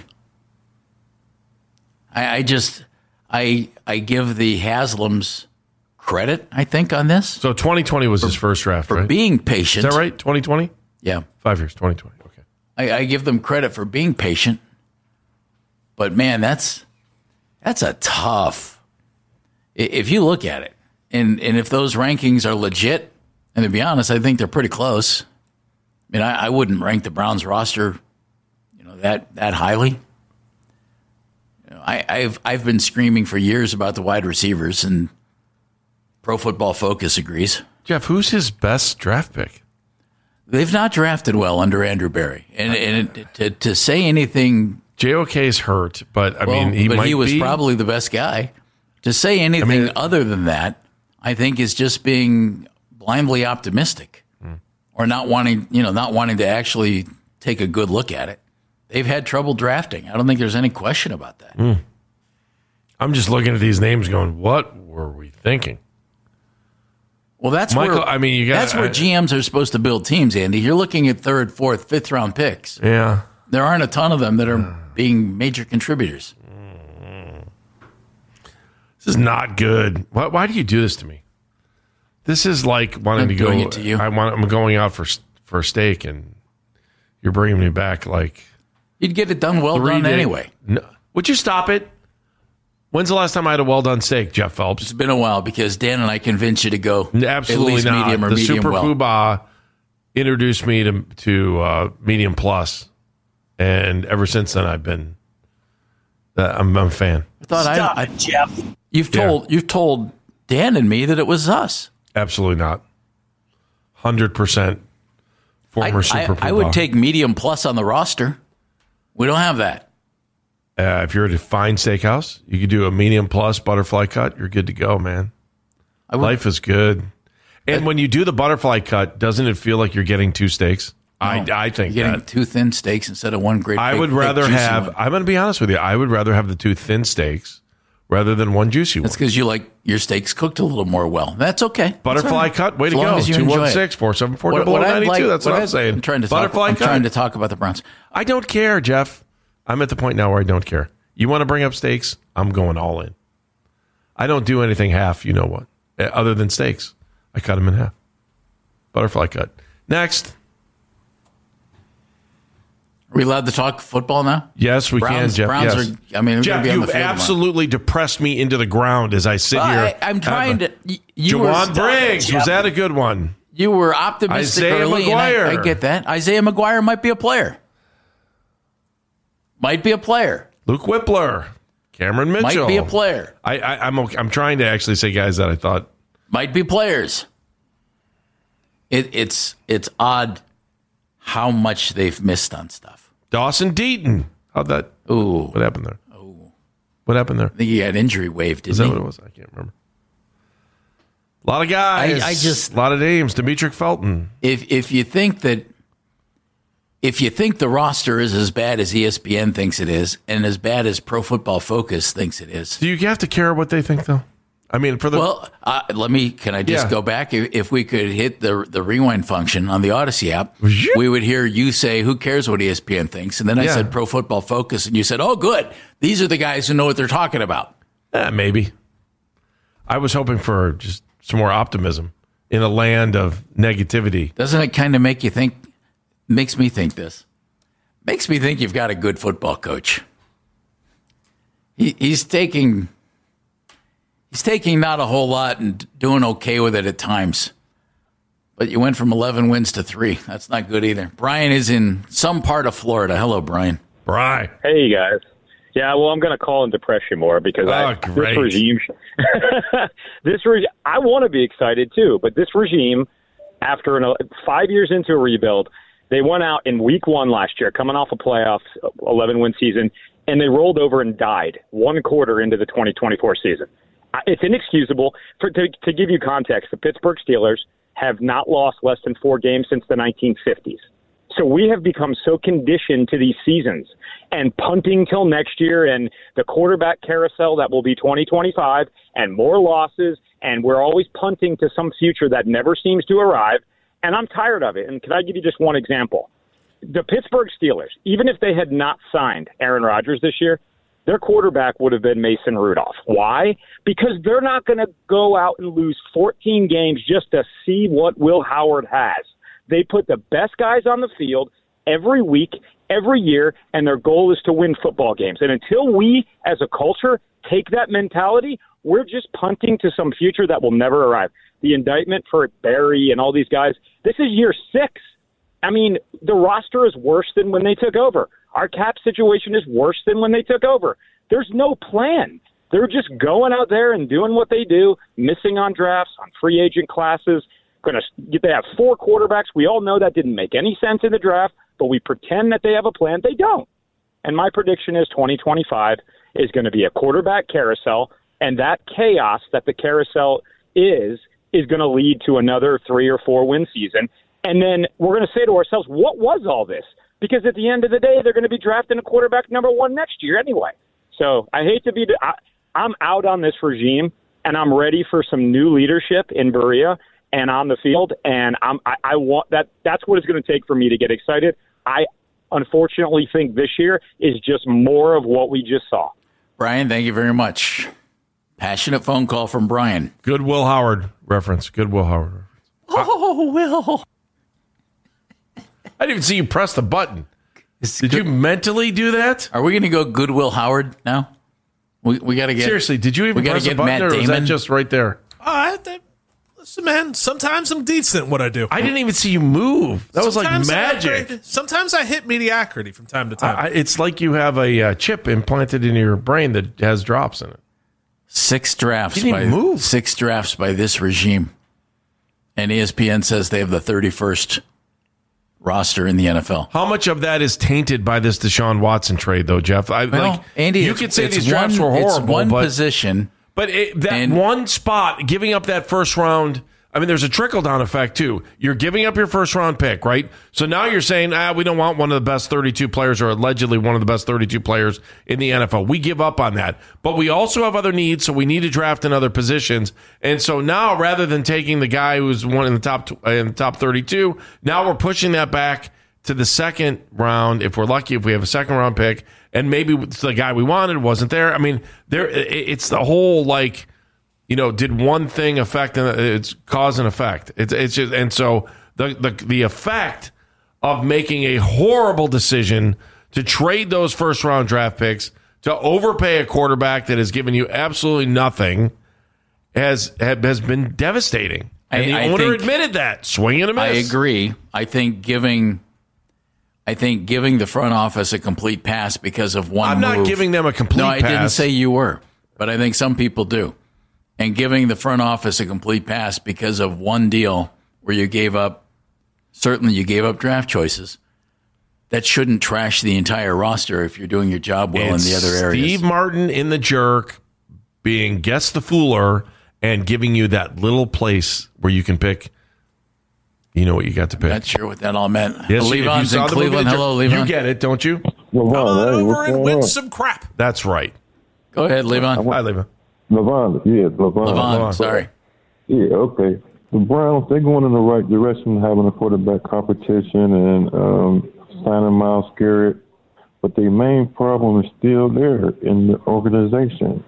I give the Haslams credit, I think, on this. So 2020 was his first draft, for right? Being patient. Is that right? 2020? Yeah. 5 years, 2020. Okay. I give them credit for being patient, but man, that's a tough. If you look at it, and if those rankings are legit, and to be honest, I think they're pretty close. I mean, I wouldn't rank the Browns roster, that highly. I've been screaming for years about the wide receivers, and Pro Football Focus agrees. Jeff, who's his best draft pick? They've not drafted well under Andrew Berry, and to say anything, JOK's hurt, but he was probably the best guy. To say anything other than that, I think is just being blindly optimistic, or not wanting to actually take a good look at it. They've had trouble drafting. I don't think there's any question about that. I'm just looking at these names, going, "What were we thinking?" Well, that's Michael. where GMs are supposed to build teams, Andy. You're looking at 3rd, 4th, 5th round picks. Yeah, there aren't a ton of them that are being major contributors. This is not good. Why do you do this to me? This is like wanting to go. Doing it to you. I'm going out for a steak, and you're bringing me back like you'd get it done done anyway. No. Would you stop it? When's the last time I had a well-done steak, Jeff Phelps? It's been a while because Dan and I convinced you to go absolutely at least not. Medium or the medium Super well. Poobah introduced me to medium plus, and ever since then I'm a fan. Stop it, Jeff. You've told Dan and me that it was us. Absolutely not. 100% former Super Poobah. I would take medium plus on the roster. We don't have that. If you're at a fine steakhouse, you could do a medium plus butterfly cut. You're good to go, man. Life is good. And when you do the butterfly cut, doesn't it feel like you're getting 2 steaks? No, I think you're getting 2 thin steaks instead of 1 great. I would rather have. I'm going to be honest with you. I would rather have the 2 thin steaks rather than 1 juicy one. That's because you like your steaks cooked a little more well. That's okay. Butterfly cut. Way to go. 216-474-0092. That's what I'm saying. I'm trying to talk about the Browns. I don't care, Jeff. I'm at the point now where I don't care. You want to bring up steaks? I'm going all in. I don't do anything half, you know what, other than steaks. I cut them in half. Butterfly cut. Next. Are we allowed to talk football now? Yes, we can, Jeff. Browns yes. Jeff, you've absolutely depressed me into the ground as I sit here. I'm trying to. Juwan Briggs, was that a good one? You were optimistic Isaiah early, McGuire. and I get that. Isaiah McGuire might be a player. Luke Whippler, Cameron Mitchell Might be a player. I'm trying to actually say guys that I thought might be players. It's odd how much they've missed on stuff. Dawson Deaton. How'd that? Ooh, what happened there? What happened there? I think he had injury waived. Is that what it was? I can't remember. A lot of guys. A lot of names. Demetric Felton. If you think the roster is as bad as ESPN thinks it is, and as bad as Pro Football Focus thinks it is, do you have to care what they think, though? I mean, for the can I just go back? If we could hit the rewind function on the Odyssey app, we would hear you say, "Who cares what ESPN thinks?" And then I said, "Pro Football Focus," and you said, "Oh, good. These are the guys who know what they're talking about." Maybe. I was hoping for just some more optimism in a land of negativity. Doesn't it kind of make you think? Makes me think this. Makes me think you've got a good football coach. He's taking not a whole lot and doing okay with it at times. But you went from 11 wins to 3. That's not good either. Brian is in some part of Florida. Hello, Brian. Brian. Hey, guys. Yeah, well, I'm going to call and depress you more because this regime, I want to be excited too, but this regime, after 5 years into a rebuild, they went out in week 1 last year, coming off a playoff 11-win season, and they rolled over and died 1 quarter into the 2024 season. It's inexcusable. To give you context, the Pittsburgh Steelers have not lost less than 4 games since the 1950s. So we have become so conditioned to these seasons and punting till next year and the quarterback carousel that will be 2025 and more losses, and we're always punting to some future that never seems to arrive, and I'm tired of it. And can I give you just one example? The Pittsburgh Steelers, even if they had not signed Aaron Rodgers this year, their quarterback would have been Mason Rudolph. Why? Because they're not going to go out and lose 14 games just to see what Will Howard has. They put the best guys on the field every week, every year, and their goal is to win football games. And until we, as a culture, take that mentality, we're just punting to some future that will never arrive. The indictment for Barry and all these guys, this is year 6. I mean, the roster is worse than when they took over. Our cap situation is worse than when they took over. There's no plan. They're just going out there and doing what they do, missing on drafts, on free agent classes. They have 4 quarterbacks. We all know that didn't make any sense in the draft, but we pretend that they have a plan. They don't. And my prediction is 2025 is going to be a quarterback carousel, and that chaos that the carousel is going to lead to another 3 or 4 win season. And then we're going to say to ourselves, what was all this? Because at the end of the day, they're going to be drafting a quarterback number 1 next year anyway. So I hate to be I'm out on this regime, and I'm ready for some new leadership in Berea and on the field, and I want that. That's what it's going to take for me to get excited. I unfortunately think this year is just more of what we just saw. Brian, thank you very much. Passionate phone call from Brian. Good Will Howard reference. Good Will Howard reference. Oh, Will. I didn't even see you press the button. Did you mentally do that? Are we going to go good Will Howard now? We got to get... Seriously, did you even press the button, or was that just right there? Listen, man, sometimes I'm decent at what I do. I didn't even see you move. That was like magic. Sometimes I hit mediocrity from time to time. It's like you have a chip implanted in your brain that has drops in it. 6 drafts by 6 drafts by this regime. And ESPN says they have the 31st roster in the NFL. How much of that is tainted by this Deshaun Watson trade, though, Jeff? Andy, you could say these drafts were horrible. It's one position. But one spot, giving up that first round, I mean, there's a trickle-down effect, too. You're giving up your first-round pick, right? So now you're saying, we don't want one of the best 32 players, or allegedly one of the best 32 players in the NFL. We give up on that. But we also have other needs, so we need to draft in other positions. And so now, rather than taking the guy who's one in the top 32, now we're pushing that back to the second round, if we're lucky, if we have a second-round pick, and maybe the guy we wanted wasn't there. I mean, it's the whole, did one thing affect, and it's cause and effect. It's just, and so the effect of making a horrible decision to trade those first-round draft picks, to overpay a quarterback that has given you absolutely nothing, has been devastating. And the owner admitted that. Swing and a miss. I agree. I think giving the front office a complete pass because of one move. I'm not giving them a complete pass. No, I didn't say you were, but I think some people do. And giving the front office a complete pass because of one deal where you gave up draft choices, that shouldn't trash the entire roster if you're doing your job well in the other areas. Steve Martin in the jerk being guess the fooler and giving you that little place where you can pick. You know what you got to pick. I'm not sure what that all meant. Yes, Levon's in Cleveland. Hello, Levon. You get it, don't you? Come on over and win some crap. That's right. Go ahead, Levon. Hi, Levon. Levon. Sorry. Yeah, okay. The Browns, they're going in the right direction, having a quarterback competition and signing Myles Garrett. But the main problem is still there in the organization.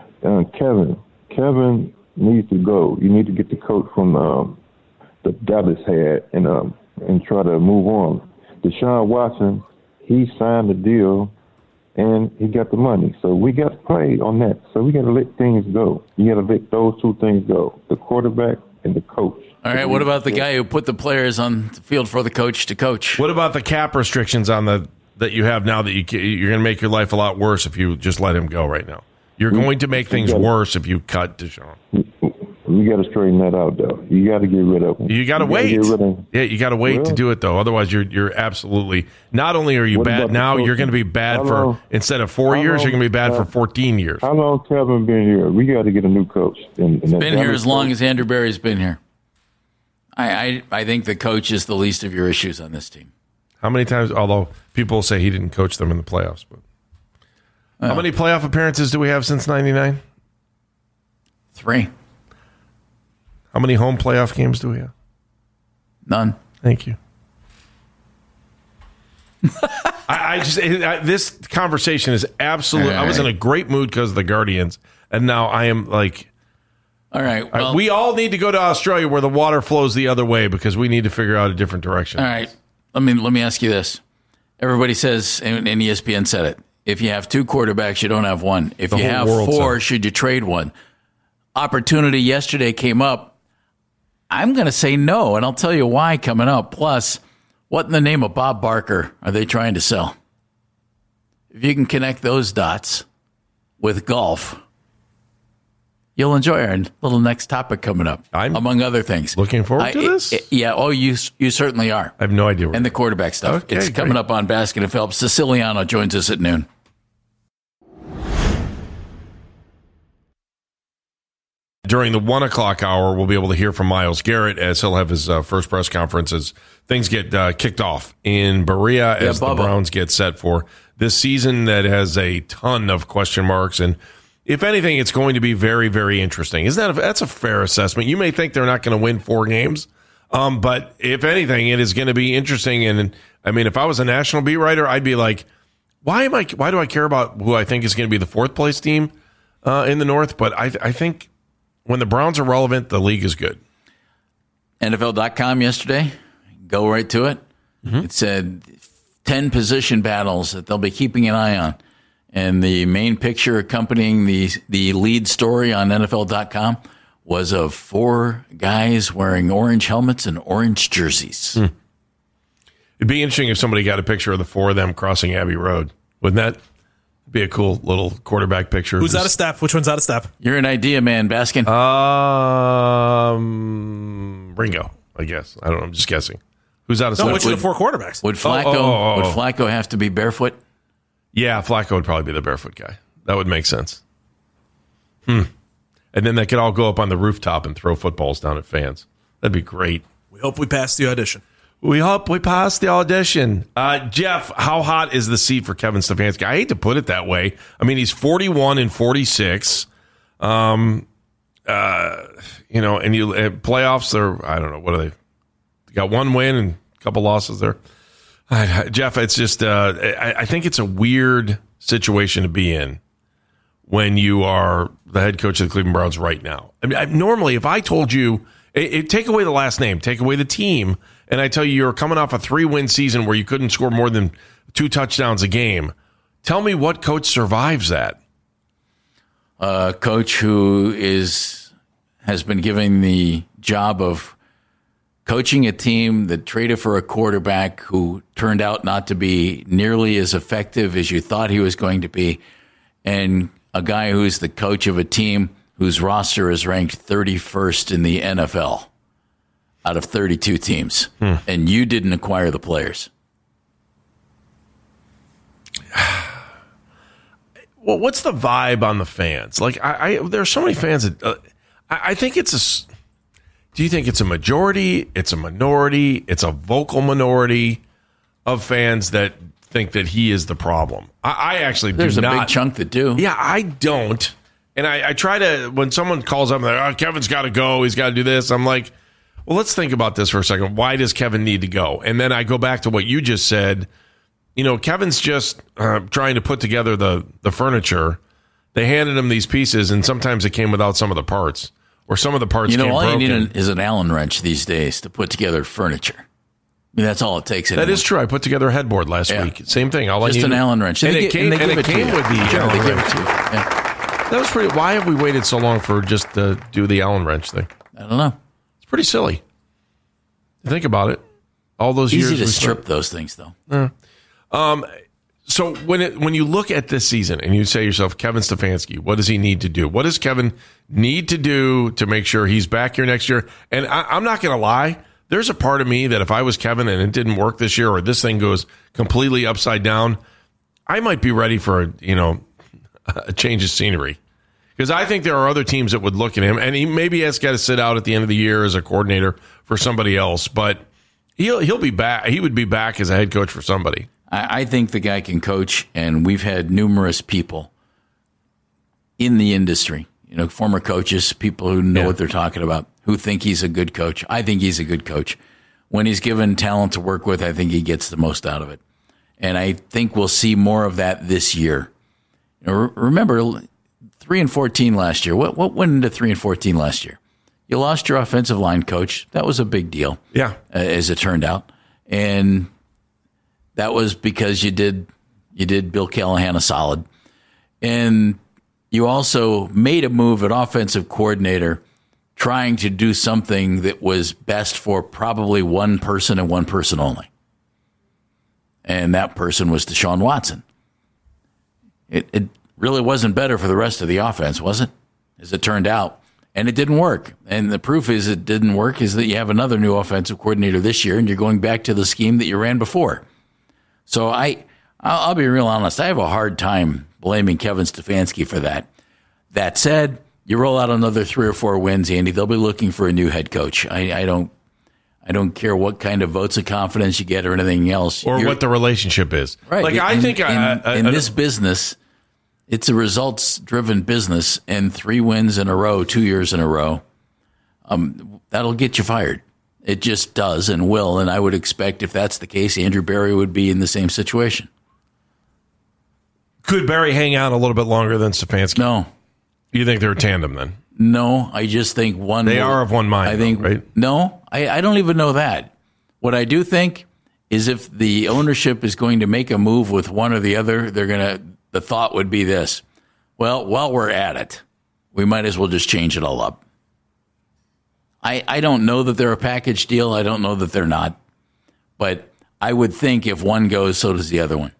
Kevin needs to go. You need to get the coach from the Dallas had and try to move on. Deshaun Watson, he signed the deal and he got the money. So we got to play on that. So we got to let things go. You got to let those two things go, the quarterback and the coach. All right, what about the guy who put the players on the field for the coach to coach? What about the cap restrictions on that you have now that you're going to make your life a lot worse if you just let him go right now? You're going to make things worse if you cut Deshaun. You got to straighten that out, though. You got to get rid of him. You got to wait. Yeah, you got to wait to do it, though. Otherwise, you're absolutely. Not only are you bad now, you're going to be bad for instead of 4 years, you're going to be bad for 14 years. How long Kevin been here? We got to get a new coach. He's been here as long as Andrew Berry's been here. I think the coach is the least of your issues on this team. How many times? Although people say he didn't coach them in the playoffs, but how many playoff appearances do we have since '99? 3. How many home playoff games do we have? None. Thank you. This conversation is absolute. I was in a great mood because of the Guardians, and now I am like, all right. Well, we all need to go to Australia where the water flows the other way because we need to figure out a different direction. All right. Let me ask you this. Everybody says, and ESPN said it, if you have 2 quarterbacks, you don't have one. If you have 4, should you trade one? Opportunity yesterday came up. I'm going to say no, and I'll tell you why coming up. Plus, what in the name of Bob Barker are they trying to sell? If you can connect those dots with golf, you'll enjoy our little next topic coming up, among other things. Looking forward to this? You certainly are. I have no idea. And the quarterback stuff. Okay, it's coming up on Baskin and Phelps. Siciliano joins us at noon. During the 1 o'clock hour, we'll be able to hear from Myles Garrett as he'll have his first press conference as things get kicked off in Berea as the Browns get set for this season that has a ton of question marks. And if anything, it's going to be very, very interesting. That's a fair assessment. You may think they're not going to win 4 games, but if anything, it is going to be interesting. And I mean, if I was a national beat writer, I'd be like, why do I care about who I think is going to be the 4th place team in the North? But I think when the Browns are relevant, the league is good. NFL.com yesterday, go right to it. Mm-hmm. It said 10 position battles that they'll be keeping an eye on. And the main picture accompanying the lead story on NFL.com was of 4 guys wearing orange helmets and orange jerseys. It'd be interesting if somebody got a picture of the 4 of them crossing Abbey Road. Wouldn't that be a cool little quarterback picture? Who's out of step? Which one's out of step? You're an idea man, Baskin. Ringo, I guess. I don't know. I'm just guessing. Who's out of step? No, which of the 4 quarterbacks? Would Flacco have to be barefoot? Yeah, Flacco would probably be the barefoot guy. That would make sense. And then they could all go up on the rooftop and throw footballs down at fans. That'd be great. We hope we pass the audition. We hope we pass the audition. Jeff, how hot is the seat for Kevin Stefanski? I hate to put it that way. I mean, he's 41-46. And playoffs, I don't know, what are they? They got 1 win and a couple losses there. Jeff, it's just, I think it's a weird situation to be in when you are the head coach of the Cleveland Browns right now. I mean, normally, if I told you, take away the last name, take away the team, and I tell you you're coming off a 3-win season where you couldn't score more than 2 touchdowns a game, tell me what coach survives that. A coach who has been giving the job of coaching a team that traded for a quarterback who turned out not to be nearly as effective as you thought he was going to be, and a guy who's the coach of a team whose roster is ranked 31st in the NFL out of 32 teams, and you didn't acquire the players. Well, what's the vibe on the fans? Like, there are so many fans that I think it's a. Do you think it's a majority? It's a minority? It's a vocal minority of fans that think that he is the problem. I actually There's do not. There's a big chunk that do. Yeah, I don't. And I try to, when someone calls up and they're like, Kevin's got to go, he's got to do this. I'm like, well, let's think about this for a second. Why does Kevin need to go? And then I go back to what you just said. You know, Kevin's just trying to put together the furniture. They handed him these pieces, and sometimes it came without some of the parts. Or some of the parts came broken. All you need is an Allen wrench these days to put together furniture. I mean, that's all it takes. Anymore. That is true. I put together a headboard last week. Same thing. Just an Allen wrench. And it came with the Allen wrench. Yeah. That was pretty. Why have we waited so long for just to do the Allen wrench thing? I don't know. It's pretty silly. Think about it. All those years. Easy to strip those things, though. So when you look at this season and you say to yourself, Kevin Stefanski, what does he need to do? What does Kevin need to do to make sure he's back here next year? And I'm not going to lie. There's a part of me that if I was Kevin and it didn't work this year, or this thing goes completely upside down, I might be ready for a change of scenery. Because I think there are other teams that would look at him, and he maybe has got to sit out at the end of the year as a coordinator for somebody else. But he'll be back. He would be back as a head coach for somebody. I think the guy can coach, and we've had numerous people in the industry, former coaches, people who know what they're talking about, who think he's a good coach. I think he's a good coach. When he's given talent to work with, I think he gets the most out of it. And I think we'll see more of that this year. Remember, 3-14 last year. What went into 3-14 last year? You lost your offensive line coach. That was a big deal. Yeah, as it turned out, and that was because you did Bill Callahan a solid, and you also made a move at offensive coordinator, trying to do something that was best for probably one person and one person only, and that person was Deshaun Watson. It really wasn't better for the rest of the offense, was it? As it turned out. And it didn't work. And the proof is it didn't work is that you have another new offensive coordinator this year, and you're going back to the scheme that you ran before. So I'll be real honest. I have a hard time blaming Kevin Stefanski for that. That said, you roll out another 3 or 4 wins, Andy, they'll be looking for a new head coach. I don't care what kind of votes of confidence you get or anything else. Or what the relationship is. Right. Like, I think in this business, it's a results-driven business, and 3 wins in a row, 2 years in a row, that'll get you fired. It just does and will, and I would expect if that's the case, Andrew Berry would be in the same situation. Could Berry hang out a little bit longer than Stefanski? No. You think they're a tandem then? No, I just think one. They are of one mind. I think, right? No, I don't even know that. What I do think is if the ownership is going to make a move with one or the other, the thought would be this: well, while we're at it, we might as well just change it all up. I don't know that they're a package deal. I don't know that they're not, but I would think if one goes, so does the other one.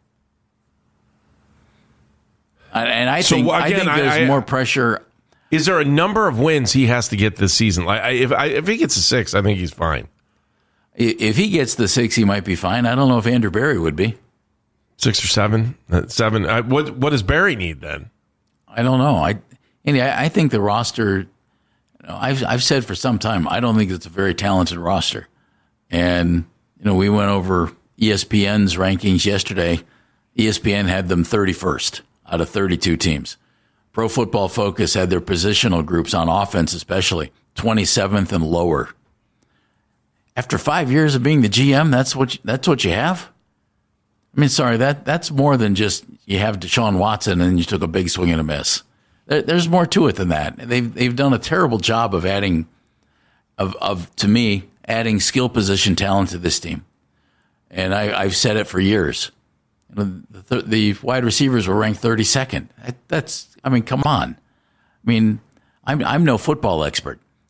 And I think there's more pressure. Is there a number of wins he has to get this season? Like, if he gets a 6, I think he's fine. If he gets the 6, he might be fine. I don't know if Andrew Berry would be. 6 or 7? 7. What does Berry need then? I don't know. I think the roster. I've said for some time I don't think it's a very talented roster, and we went over ESPN's rankings yesterday. ESPN had them 31st out of 32 teams. Pro Football Focus had their positional groups on offense, especially 27th and lower. After 5 years of being the GM, that's what you have. I mean, sorry, that's more than just you have Deshaun Watson and you took a big swing and a miss. There's more to it than that. They've done a terrible job of adding, to me, adding skill position talent to this team, and I've said it for years. The wide receivers were ranked 32nd. Come on. I mean, I'm no football expert,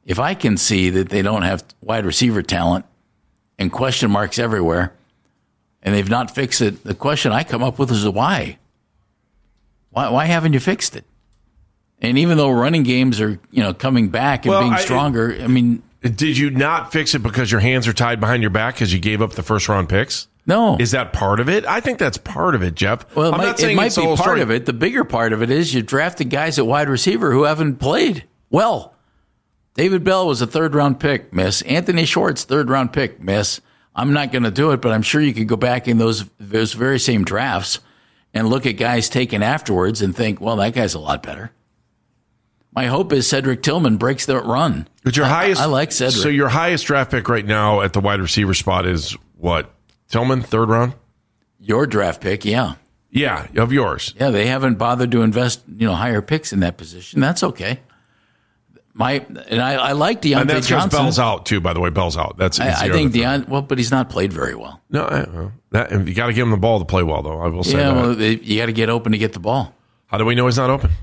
If I can see that they don't have wide receiver talent and question marks everywhere, and they've not fixed it, the question I come up with is why? Why haven't you fixed it? And even though running games are, coming back and being stronger, did you not fix it because your hands are tied behind your back because you gave up the first round picks? No. Is that part of it? I think that's part of it, Jeff. Well, it might be part of it. The bigger part of it is you drafted guys at wide receiver who haven't played well. David Bell was a third-round pick, miss. Anthony Schwartz, third-round pick, miss. I'm not going to do it, but I'm sure you could go back in those very same drafts and look at guys taken afterwards and think, well, that guy's a lot better. My hope is Cedric Tillman breaks that run. But your highest, I like Cedric. So your highest draft pick right now at the wide receiver spot is what? Tillman, third round? Your draft pick, yeah. Yeah, of yours. Yeah, they haven't bothered to invest, higher picks in that position. That's okay. I like Deontay Johnson. And that's because Bell's out too. By the way, Bell's out. That's I think but he's not played very well. No, you got to give him the ball to play well, though. I will say that. Well, you got to get open to get the ball. How do we know he's not open?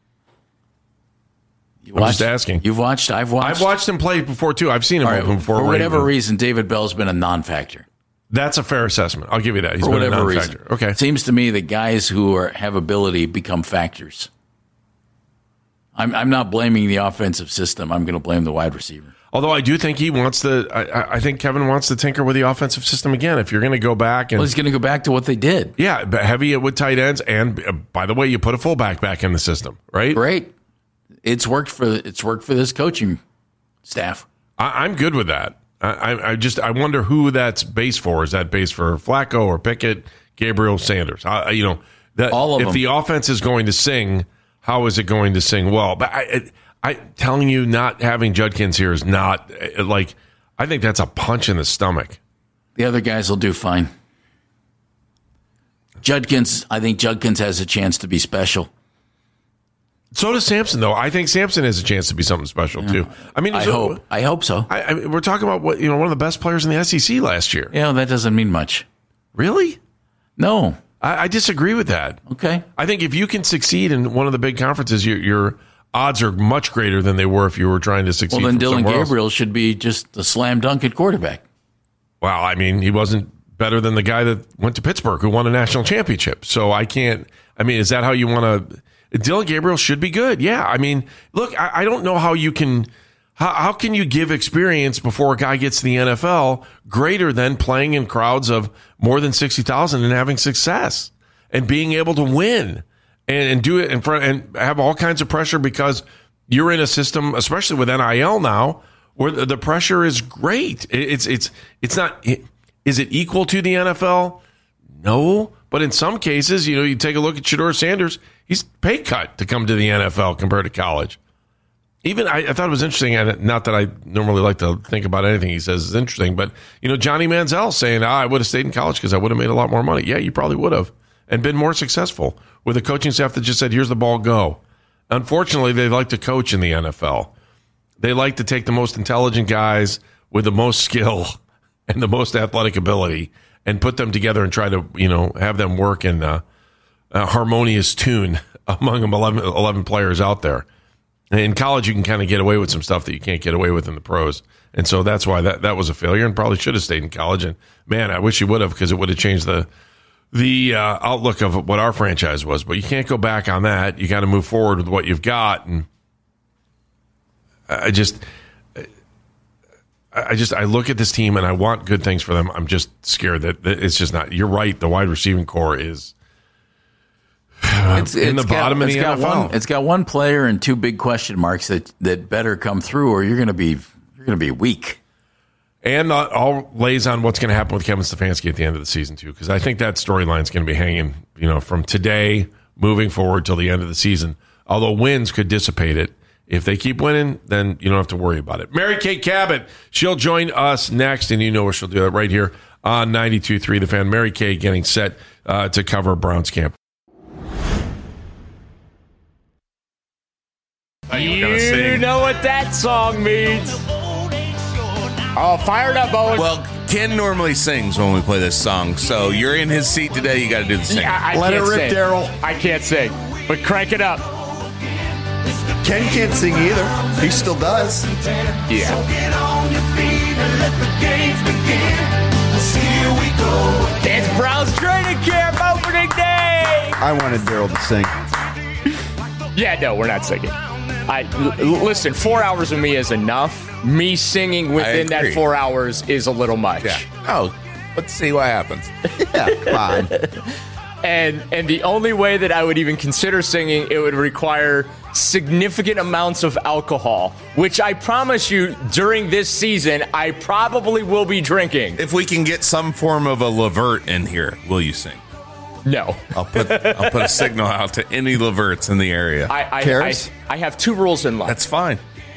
I'm just asking. You've watched. I've watched him play before too. I've seen him open before. For whatever reason, David Bell's been a non-factor. That's a fair assessment. I'll give you that. He's for been whatever a non-factor. Reason. Okay. It seems to me that guys who have ability become factors. I'm not blaming the offensive system. I'm going to blame the wide receiver. Although I do think he wants to. I think Kevin wants to tinker with the offensive system again. If you're going to go back, he's going to go back to what they did. Yeah, but heavy with tight ends, and by the way, you put a fullback back in the system, right? Great. It's worked for this coaching staff. I'm good with that. I wonder who that's based for. Is that based for Flacco or Pickett, Gabriel, Sanders? All of them. If the offense is going to sing, how is it going to sing well? But I telling you, not having Judkins here is not I think that's a punch in the stomach. The other guys will do fine. I think Judkins has a chance to be special. So does Sampson, though. I think Sampson has a chance to be something special too. I hope so. We're talking about one of the best players in the SEC last year. Yeah, that doesn't mean much. Really? No, I disagree with that. Okay. I think if you can succeed in one of the big conferences, your odds are much greater than they were if you were trying to succeed. Well, then Dylan Gabriel should be just a slam dunk at quarterback. Well, he wasn't better than the guy that went to Pittsburgh who won a national championship. So I can't. Is that how you want to? Dylan Gabriel should be good. Yeah. Look, I don't know how you can. How can you give experience before a guy gets to the NFL greater than playing in crowds of more than 60,000 and having success and being able to win and do it in front and have all kinds of pressure because you're in a system, especially with NIL now, where the pressure is great. It's not. Is it equal to the NFL? No, but in some cases, you take a look at Shedeur Sanders. He's pay cut to come to the NFL compared to college. Even I thought it was interesting, and not that I normally like to think about anything he says is interesting, but Johnny Manziel saying, I would have stayed in college because I would have made a lot more money. Yeah, you probably would have, and been more successful with a coaching staff that just said, here's the ball, go. Unfortunately, they like to coach in the NFL. They like to take the most intelligent guys with the most skill and the most athletic ability and put them together and try to, have them work in a harmonious tune among 11 players out there. In college, you can kind of get away with some stuff that you can't get away with in the pros. And so that's why that was a failure and probably should have stayed in college. And, man, I wish he would have because it would have changed the outlook of what our franchise was. But you can't go back on that. You got to move forward with what you've got. And I look at this team and I want good things for them. I'm just scared that it's just not. You're right. The wide receiving core is in the bottom of the NFL. It's got one player and two big question marks that better come through, or you're going to be weak. And all lays on what's going to happen with Kevin Stefanski at the end of the season too, because I think that storyline is going to be hanging, from today moving forward till the end of the season. Although wins could dissipate it. If they keep winning, then you don't have to worry about it. Mary Kay Cabot, she'll join us next, and where she'll do it right here on 92.3 The Fan. Mary Kay getting set to cover Browns camp. You know what that song means. Oh, fired up, Owen. Well, Ken normally sings when we play this song, so you're in his seat today. You got to do the singing. Let it rip, Daryl. I can't sing, but crank it up. Ken can't sing either. He still does. Yeah. It's Browns training camp opening day. I wanted Daryl to sing. Yeah, no, we're not singing. Listen, 4 hours of me is enough. Me singing within that 4 hours is a little much. Yeah. Oh, let's see what happens. Yeah, come on. And the only way that I would even consider singing, it would require significant amounts of alcohol, which I promise you during this season, I probably will be drinking. If we can get some form of a Levert in here, will you sing? No. I'll put a signal out to any Leverts in the area. I have two rules in life. That's fine.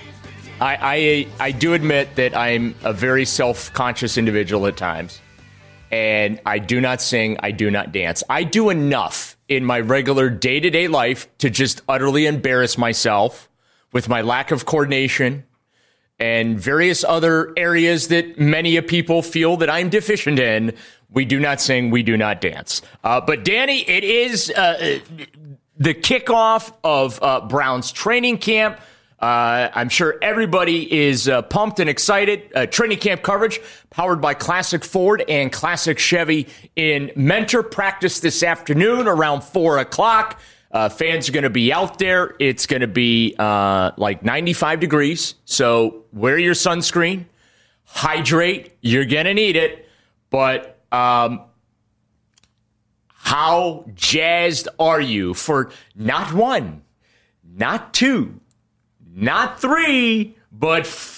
I do admit that I'm a very self-conscious individual at times. And I do not sing. I do not dance. I do enough in my regular day-to-day life to just utterly embarrass myself with my lack of coordination and various other areas that many people feel that I'm deficient in. We do not sing. We do not dance. But Danny, it is the kickoff of Browns training camp. I'm sure everybody is pumped and excited. Training camp coverage powered by Classic Ford and Classic Chevy in Mentor. Practice this afternoon around 4 o'clock. Fans are going to be out there. It's going to be like 95 degrees. So wear your sunscreen. Hydrate. You're going to need it. But how jazzed are you for not one, not two, not three, but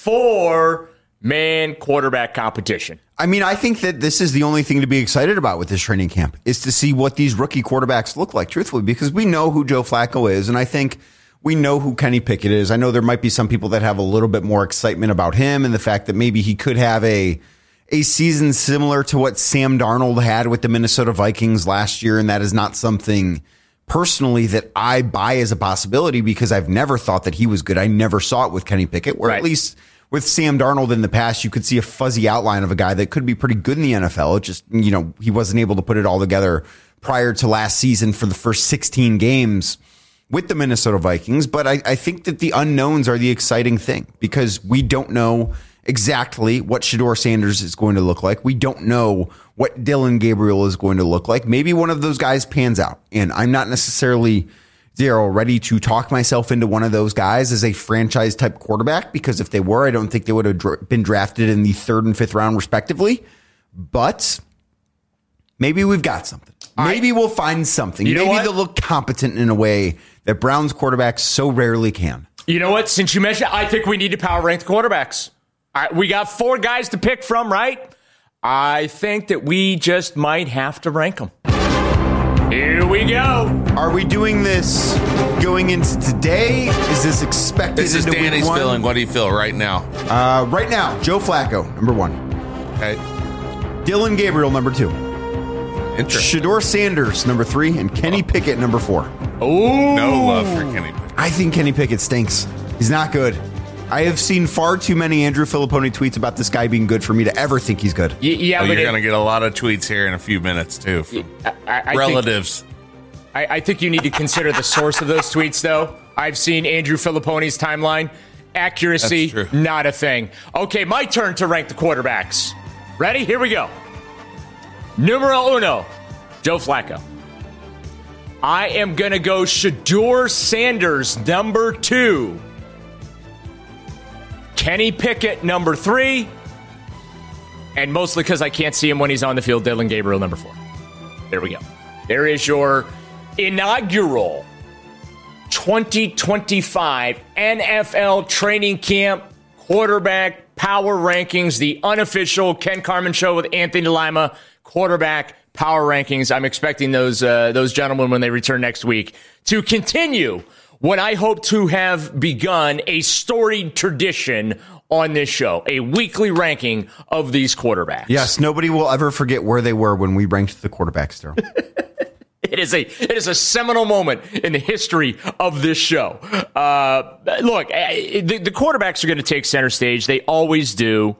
4-man quarterback competition? I mean, I think that this is the only thing to be excited about with this training camp is to see what these rookie quarterbacks look like, truthfully, because we know who Joe Flacco is, and I think we know who Kenny Pickett is. I know there might be some people that have a little bit more excitement about him and the fact that maybe he could have a season similar to what Sam Darnold had with the Minnesota Vikings last year, and that is not something personally that I buy as a possibility because I've never thought that he was good. I never saw it with Kenny Pickett, where at least with Sam Darnold in the past, you could see a fuzzy outline of a guy that could be pretty good in the NFL. It just, he wasn't able to put it all together prior to last season for the first 16 games with the Minnesota Vikings. But I think that the unknowns are the exciting thing because we don't know exactly what Shedeur Sanders is going to look like. We don't know what Dillon Gabriel is going to look like. Maybe one of those guys pans out. And I'm not necessarily, Daryl, ready to talk myself into one of those guys as a franchise type quarterback, because if they were, I don't think they would have been drafted in the 3rd and 5th round respectively. But maybe we've got something. Maybe we'll find something. Maybe they'll look competent in a way that Browns quarterbacks so rarely can. You know what? Since you mentioned it, I think we need to power rank the quarterbacks. We got 4 guys to pick from, right? I think that we just might have to rank them. Here we go. Are we doing this going into today? Is this expected? This is Danny's feeling. What do you feel right now? Right now, Joe Flacco, number 1. Okay. Dillon Gabriel, number 2. Interesting. Shedeur Sanders, number 3. And Kenny Pickett, number 4. Oh, no love for Kenny Pickett. I think Kenny Pickett stinks. He's not good. I have seen far too many Andrew Filipponi tweets about this guy being good for me to ever think he's good. Yeah, but you're going to get a lot of tweets here in a few minutes, too, from relatives. I think you need to consider the source of those tweets, though. I've seen Andrew Filipponi's timeline. Accuracy, not a thing. Okay, my turn to rank the quarterbacks. Ready? Here we go. Numero 1, Joe Flacco. I am going to go Shedeur Sanders, number 2. Kenny Pickett, number 3. And mostly because I can't see him when he's on the field, Dillon Gabriel, number 4. There we go. There is your inaugural 2025 NFL Training Camp Quarterback Power Rankings, the unofficial Ken Carman Show with Anthony Lima Quarterback Power Rankings. I'm expecting those gentlemen, when they return next week, to continue what I hope to have begun a storied tradition on this show, a weekly ranking of these quarterbacks. Yes, nobody will ever forget where they were when we ranked the quarterbacks, Daryl. It is a seminal moment in the history of this show. Look, the quarterbacks are going to take center stage. They always do.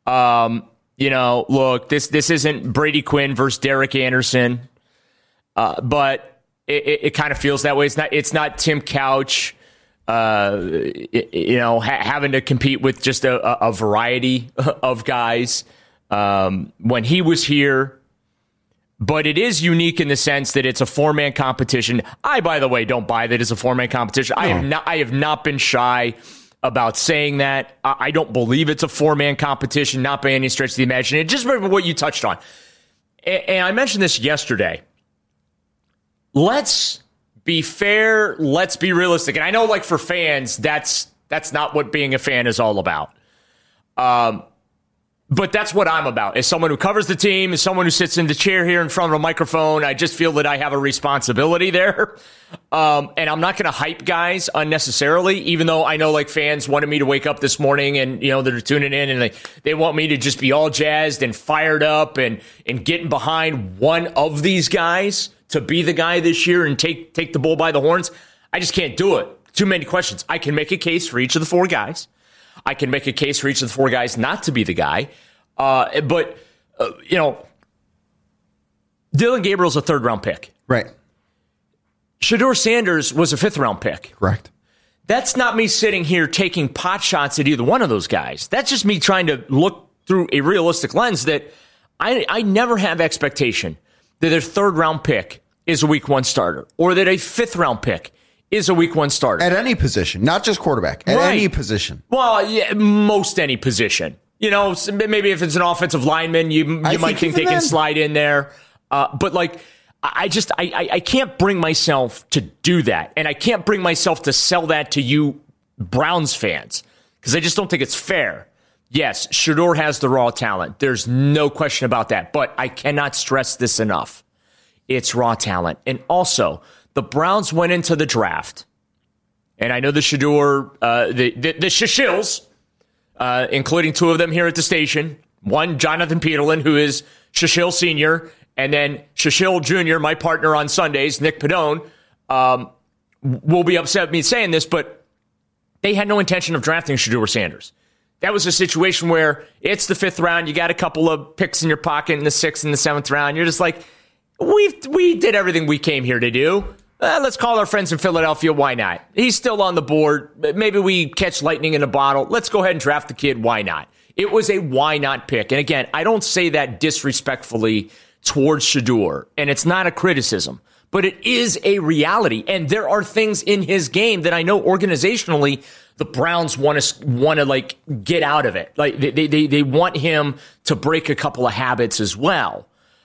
Look, this isn't Brady Quinn versus Derek Anderson, but it kind of feels that way. It's not Tim Couch having to compete with just a variety of guys when he was here. But it is unique in the sense that it's a 4-man competition. I, by the way, don't buy that it's a 4-man competition. No. I have not been shy about saying that. I don't believe it's a 4-man competition, not by any stretch of the imagination. Just remember what you touched on. And I mentioned this yesterday. Let's be fair. Let's be realistic. And I know, like, for fans, that's not what being a fan is all about. But that's what I'm about. As someone who covers the team, as someone who sits in the chair here in front of a microphone, I just feel that I have a responsibility there. And I'm not going to hype guys unnecessarily, even though I know, like, fans wanted me to wake up this morning and, they're tuning in and they want me to just be all jazzed and fired up and getting behind one of these guys to be the guy this year and take the bull by the horns. I just can't do it. Too many questions. I can make a case for each of the 4 guys. I can make a case for each of the 4 guys not to be the guy. But Dillon Gabriel's a 3rd-round pick. Right. Shedeur Sanders was a 5th-round pick. Correct. That's not me sitting here taking pot shots at either one of those guys. That's just me trying to look through a realistic lens that I never have expectation that a 3rd-round pick is a Week 1 starter or that a 5th-round pick is a Week 1 starter. At any position, not just quarterback. At any position. Well, yeah, most any position. Maybe if it's an offensive lineman, you might think they can slide in there. But, like, I can't bring myself to do that. And I can't bring myself to sell that to you Browns fans because I just don't think it's fair. Yes, Shedeur has the raw talent. There's no question about that. But I cannot stress this enough. It's raw talent. And also, the Browns went into the draft, and I know the Shedeur, the Shishills, including 2 of them here at the station. One, Jonathan Peterlin, who is Shishill Sr., and then Shishill Jr., my partner on Sundays, Nick Padone, will be upset with me saying this, but they had no intention of drafting Shedeur Sanders. That was a situation where it's the 5th round, you got a couple of picks in your pocket in the 6th and the 7th round, you're just like, we did everything we came here to do. Let's call our friends in Philadelphia. Why not? He's still on the board. Maybe we catch lightning in a bottle. Let's go ahead and draft the kid. Why not? It was a why not pick. And again, I don't say that disrespectfully towards Shedeur, and it's not a criticism, but it is a reality. And there are things in his game that I know organizationally the Browns want to like get out of it. Like they want him to break a couple of habits as well.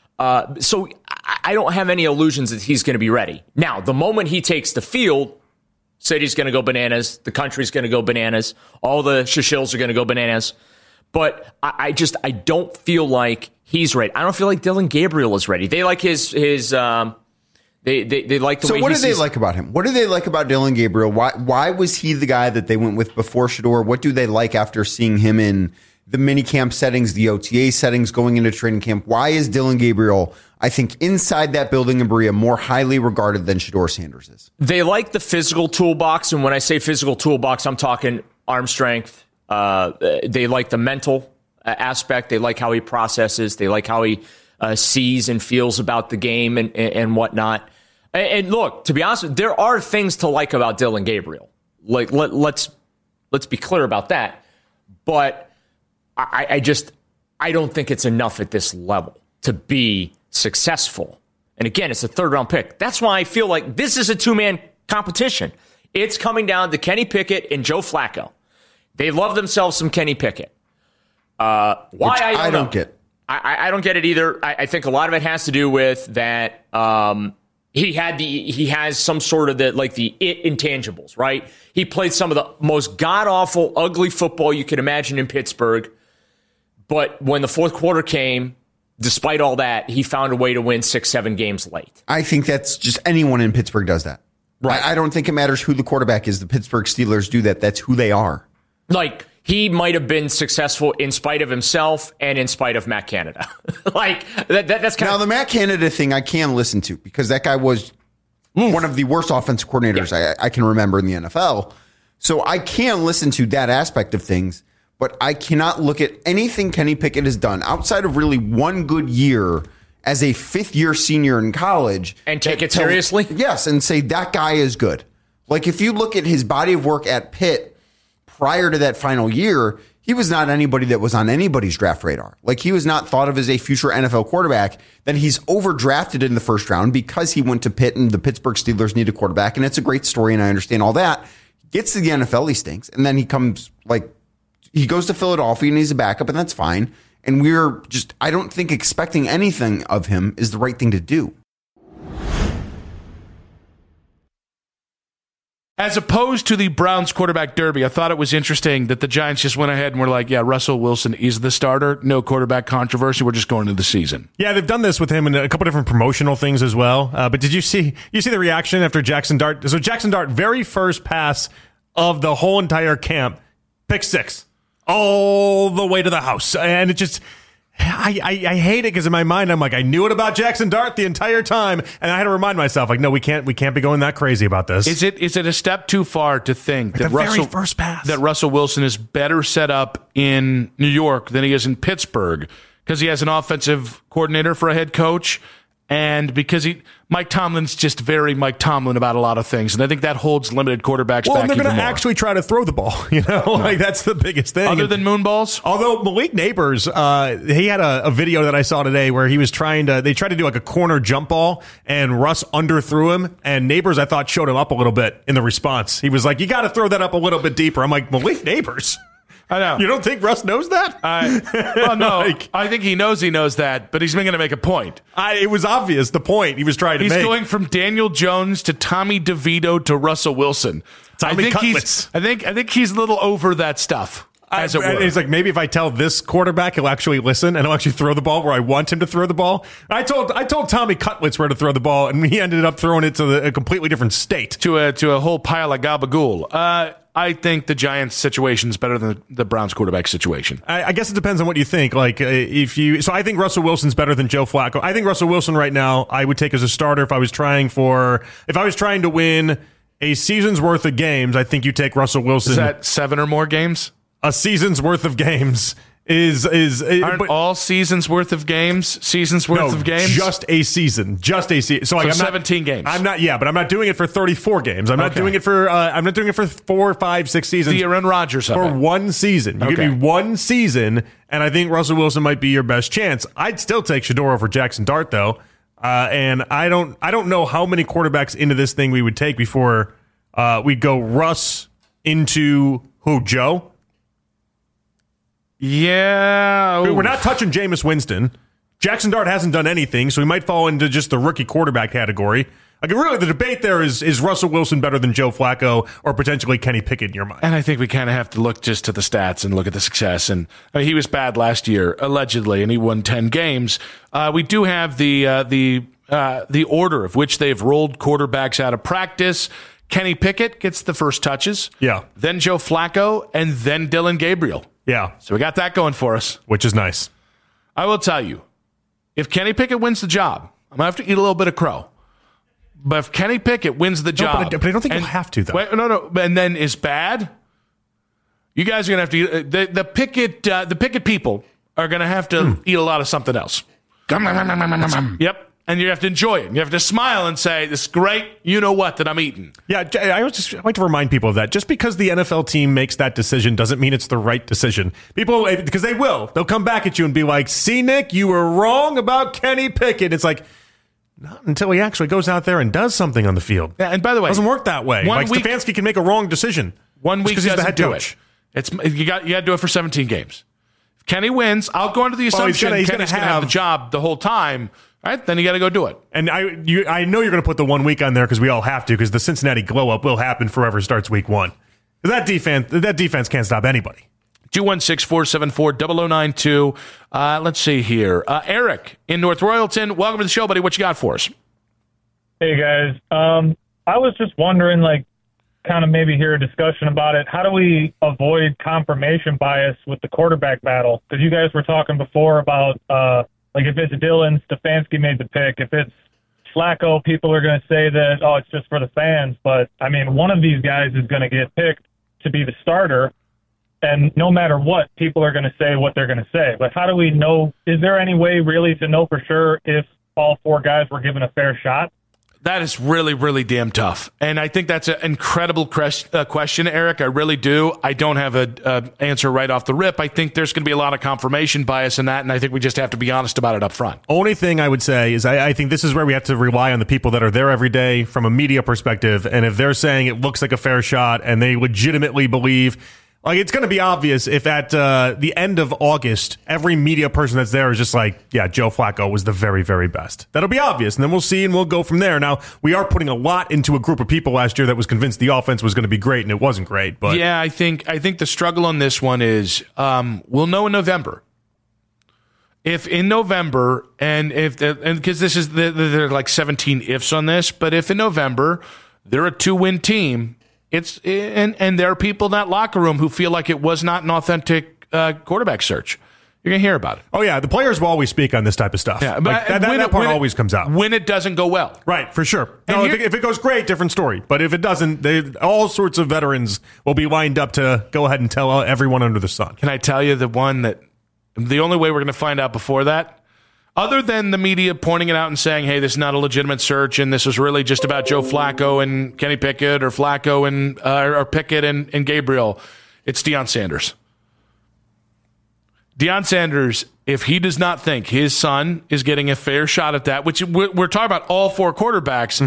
So I don't have any illusions that he's going to be ready. Now, the moment he takes the field, city's going to go bananas. The country's going to go bananas. All the Shishills are going to go bananas. But I don't feel like he's ready. I don't feel like Dillon Gabriel is ready. They like his they like the way. So what do they like about him? What do they like about Dillon Gabriel? Why was he the guy that they went with before Shedeur? What do they like after seeing him in the mini camp settings, the OTA settings, going into training camp? Why is Dillon Gabriel, I think, inside that building in Berea more highly regarded than Shedeur Sanders is? They like the physical toolbox. And when I say physical toolbox, I'm talking arm strength. They like the mental aspect. They like how he processes. They like how he sees and feels about the game and whatnot. And look, to be honest, there are things to like about Dillon Gabriel. Like let's be clear about that. But I don't think it's enough at this level to be successful. And again, it's a 3rd-round pick. That's why I feel like this is a 2-man competition. It's coming down to Kenny Pickett and Joe Flacco. They love themselves some Kenny Pickett. Why? I don't get. I don't get it either. I think a lot of it has to do with that. He has some sort of the intangibles, right? He played some of the most god-awful, ugly football you could imagine in Pittsburgh. But when the 4th quarter came, despite all that, he found a way to win 6-7 games late. I think that's just anyone in Pittsburgh does that. Right. I don't think it matters who the quarterback is. The Pittsburgh Steelers do that. That's who they are. Like, he might have been successful in spite of himself and in spite of Matt Canada. That's kind of... Now, the Matt Canada thing I can listen to because that guy was one of the worst offensive coordinators I can remember in the NFL. So I can listen to that aspect of things, but I cannot look at anything Kenny Pickett has done outside of really one good year as a 5th-year senior in college. And take it seriously? Yes, and say that guy is good. Like, if you look at his body of work at Pitt prior to that final year, he was not anybody that was on anybody's draft radar. Like, he was not thought of as a future NFL quarterback. Then he's overdrafted in the first round because he went to Pitt and the Pittsburgh Steelers need a quarterback. And it's a great story, and I understand all that. Gets to the NFL, he stinks. And then he goes to Philadelphia and he's a backup, and that's fine. And I don't think expecting anything of him is the right thing to do. As opposed to the Browns quarterback derby, I thought it was interesting that the Giants just went ahead and were like, yeah, Russell Wilson is the starter. No quarterback controversy. We're just going into the season. Yeah, they've done this with him in a couple different promotional things as well. But did you see the reaction after Jackson Dart? So Jackson Dart, very first pass of the whole entire camp, pick 6, all the way to the house. And it just... I hate it because in my mind I'm like, I knew it about Jackson Dart the entire time, and I had to remind myself, like, no, we can't be going that crazy about this. Is it a step too far to think that Russell Wilson is better set up in New York than he is in Pittsburgh because he has an offensive coordinator for a head coach, and because Mike Tomlin's just very Mike Tomlin about a lot of things, and I think that holds limited quarterbacks back. And they're going to actually try to throw the ball, like that's the biggest thing. Other than moon balls? Although Malik Neighbors, he had a video that I saw today where he was they tried to do like a corner jump ball, and Russ underthrew him, and Neighbors, I thought, showed him up a little bit in the response. He was like, you got to throw that up a little bit deeper. I'm like, Malik Neighbors? I know. You don't think Russ knows that? Well, no. I think he knows that, but he's going to make a point. It was obvious, the point he was trying to make. He's going from Daniel Jones to Tommy DeVito to Russell Wilson. I think he's a little over that stuff, as it were. He's like, maybe if I tell this quarterback, he'll actually listen and he'll actually throw the ball where I want him to throw the ball. I told Tommy Cutlitz where to throw the ball, and he ended up throwing it to a completely different state. To a whole pile of gabagool. I think the Giants' situation is better than the Browns' quarterback situation. I guess it depends on what you think. Like, so I think Russell Wilson's better than Joe Flacco. I think Russell Wilson right now I would take as a starter if I was trying to win a season's worth of games. I think you take Russell Wilson. Is that 7 or more games? A season's worth of games. Aren't all seasons worth of games? Just a season. So like, I'm 17 games. I'm not doing it for 34 games. I'm not doing it for 4, 5, 6 seasons. The Aaron Rodgers for one season. You give me one season, and I think Russell Wilson might be your best chance. I'd still take Shedeur over Jackson Dart though, and I don't know how many quarterbacks into this thing we would take before we'd go Russ into Joe. Yeah. We're not touching Jameis Winston. Jackson Dart hasn't done anything, so he might fall into just the rookie quarterback category. Like, really, the debate there is Russell Wilson better than Joe Flacco or potentially Kenny Pickett in your mind? And I think we kind of have to look just to the stats and look at the success. And he was bad last year, allegedly, and he won 10 games. We do have the order of which they've rolled quarterbacks out of practice. Kenny Pickett gets the first touches. Yeah. Then Joe Flacco, and then Dillon Gabriel. Yeah. So we got that going for us. Which is nice. I will tell you, if Kenny Pickett wins the job, I'm going to have to eat a little bit of crow. But if Kenny Pickett wins the job... But I don't think he'll have to, though. No. And then is bad, you guys are going to have to... The Pickett people are going to have to eat a lot of something else. Yep. And you have to enjoy it. You have to smile and say, this is great, you know what, that I'm eating. Yeah, I like to remind people of that. Just because the NFL team makes that decision doesn't mean it's the right decision. People, because they will. They'll come back at you and be like, see, Nick, you were wrong about Kenny Pickett. It's like, not until he actually goes out there and does something on the field. Yeah, and by the way, it doesn't work that way. Like, Stefanski can make a wrong decision. 1 week because he's the head coach. You got to do it for 17 games. If Kenny wins, I'll go into the assumption Kenny's going to have the job the whole time. All right, then you got to go do it. And I know you're going to put the 1 week on there because we all have to, because the Cincinnati glow up will happen forever starts week 1. That defense can't stop anybody. 216-474-0092. Let's see here. Eric in North Royalton, welcome to the show, buddy. What you got for us? Hey, guys. I was just wondering, kind of maybe hear a discussion about it. How do we avoid confirmation bias with the quarterback battle? Because you guys were talking before about, if it's Dillon, Stefanski made the pick. If it's Flacco, people are going to say that, it's just for the fans. But, one of these guys is going to get picked to be the starter. And no matter what, people are going to say what they're going to say. But how do we know? Is there any way really to know for sure if all 4 guys were given a fair shot? That is really, really damn tough. And I think that's an incredible question, Eric. I really do. I don't have an answer right off the rip. I think there's going to be a lot of confirmation bias in that, and I think we just have to be honest about it up front. Only thing I would say is I think this is where we have to rely on the people that are there every day from a media perspective. And if they're saying it looks like a fair shot and they legitimately believe... Like, it's going to be obvious if at the end of August, every media person that's there is just like, yeah, Joe Flacco was the very, very best. That'll be obvious, and then we'll see, and we'll go from there. Now, we are putting a lot into a group of people last year that was convinced the offense was going to be great, and it wasn't great. But yeah, I think the struggle on this one is we'll know in November. If in November, and because this is there are like 17 ifs on this, but if in November they're a 2-win team. And there are people in that locker room who feel like it was not an authentic quarterback search. You're going to hear about it. Oh, yeah. The players will always speak on this type of stuff. Yeah, but like, that part always comes out. When it doesn't go well. Right, for sure. No, if it goes great, different story. But if it doesn't, all sorts of veterans will be lined up to go ahead and tell everyone under the sun. Can I tell you the only way we're going to find out before that? Other than the media pointing it out and saying, hey, this is not a legitimate search and this is really just about Joe Flacco and Kenny Pickett or Flacco and or Pickett and Gabriel, it's Deion Sanders. Deion Sanders, if he does not think his son is getting a fair shot at that, which we're talking about all four quarterbacks,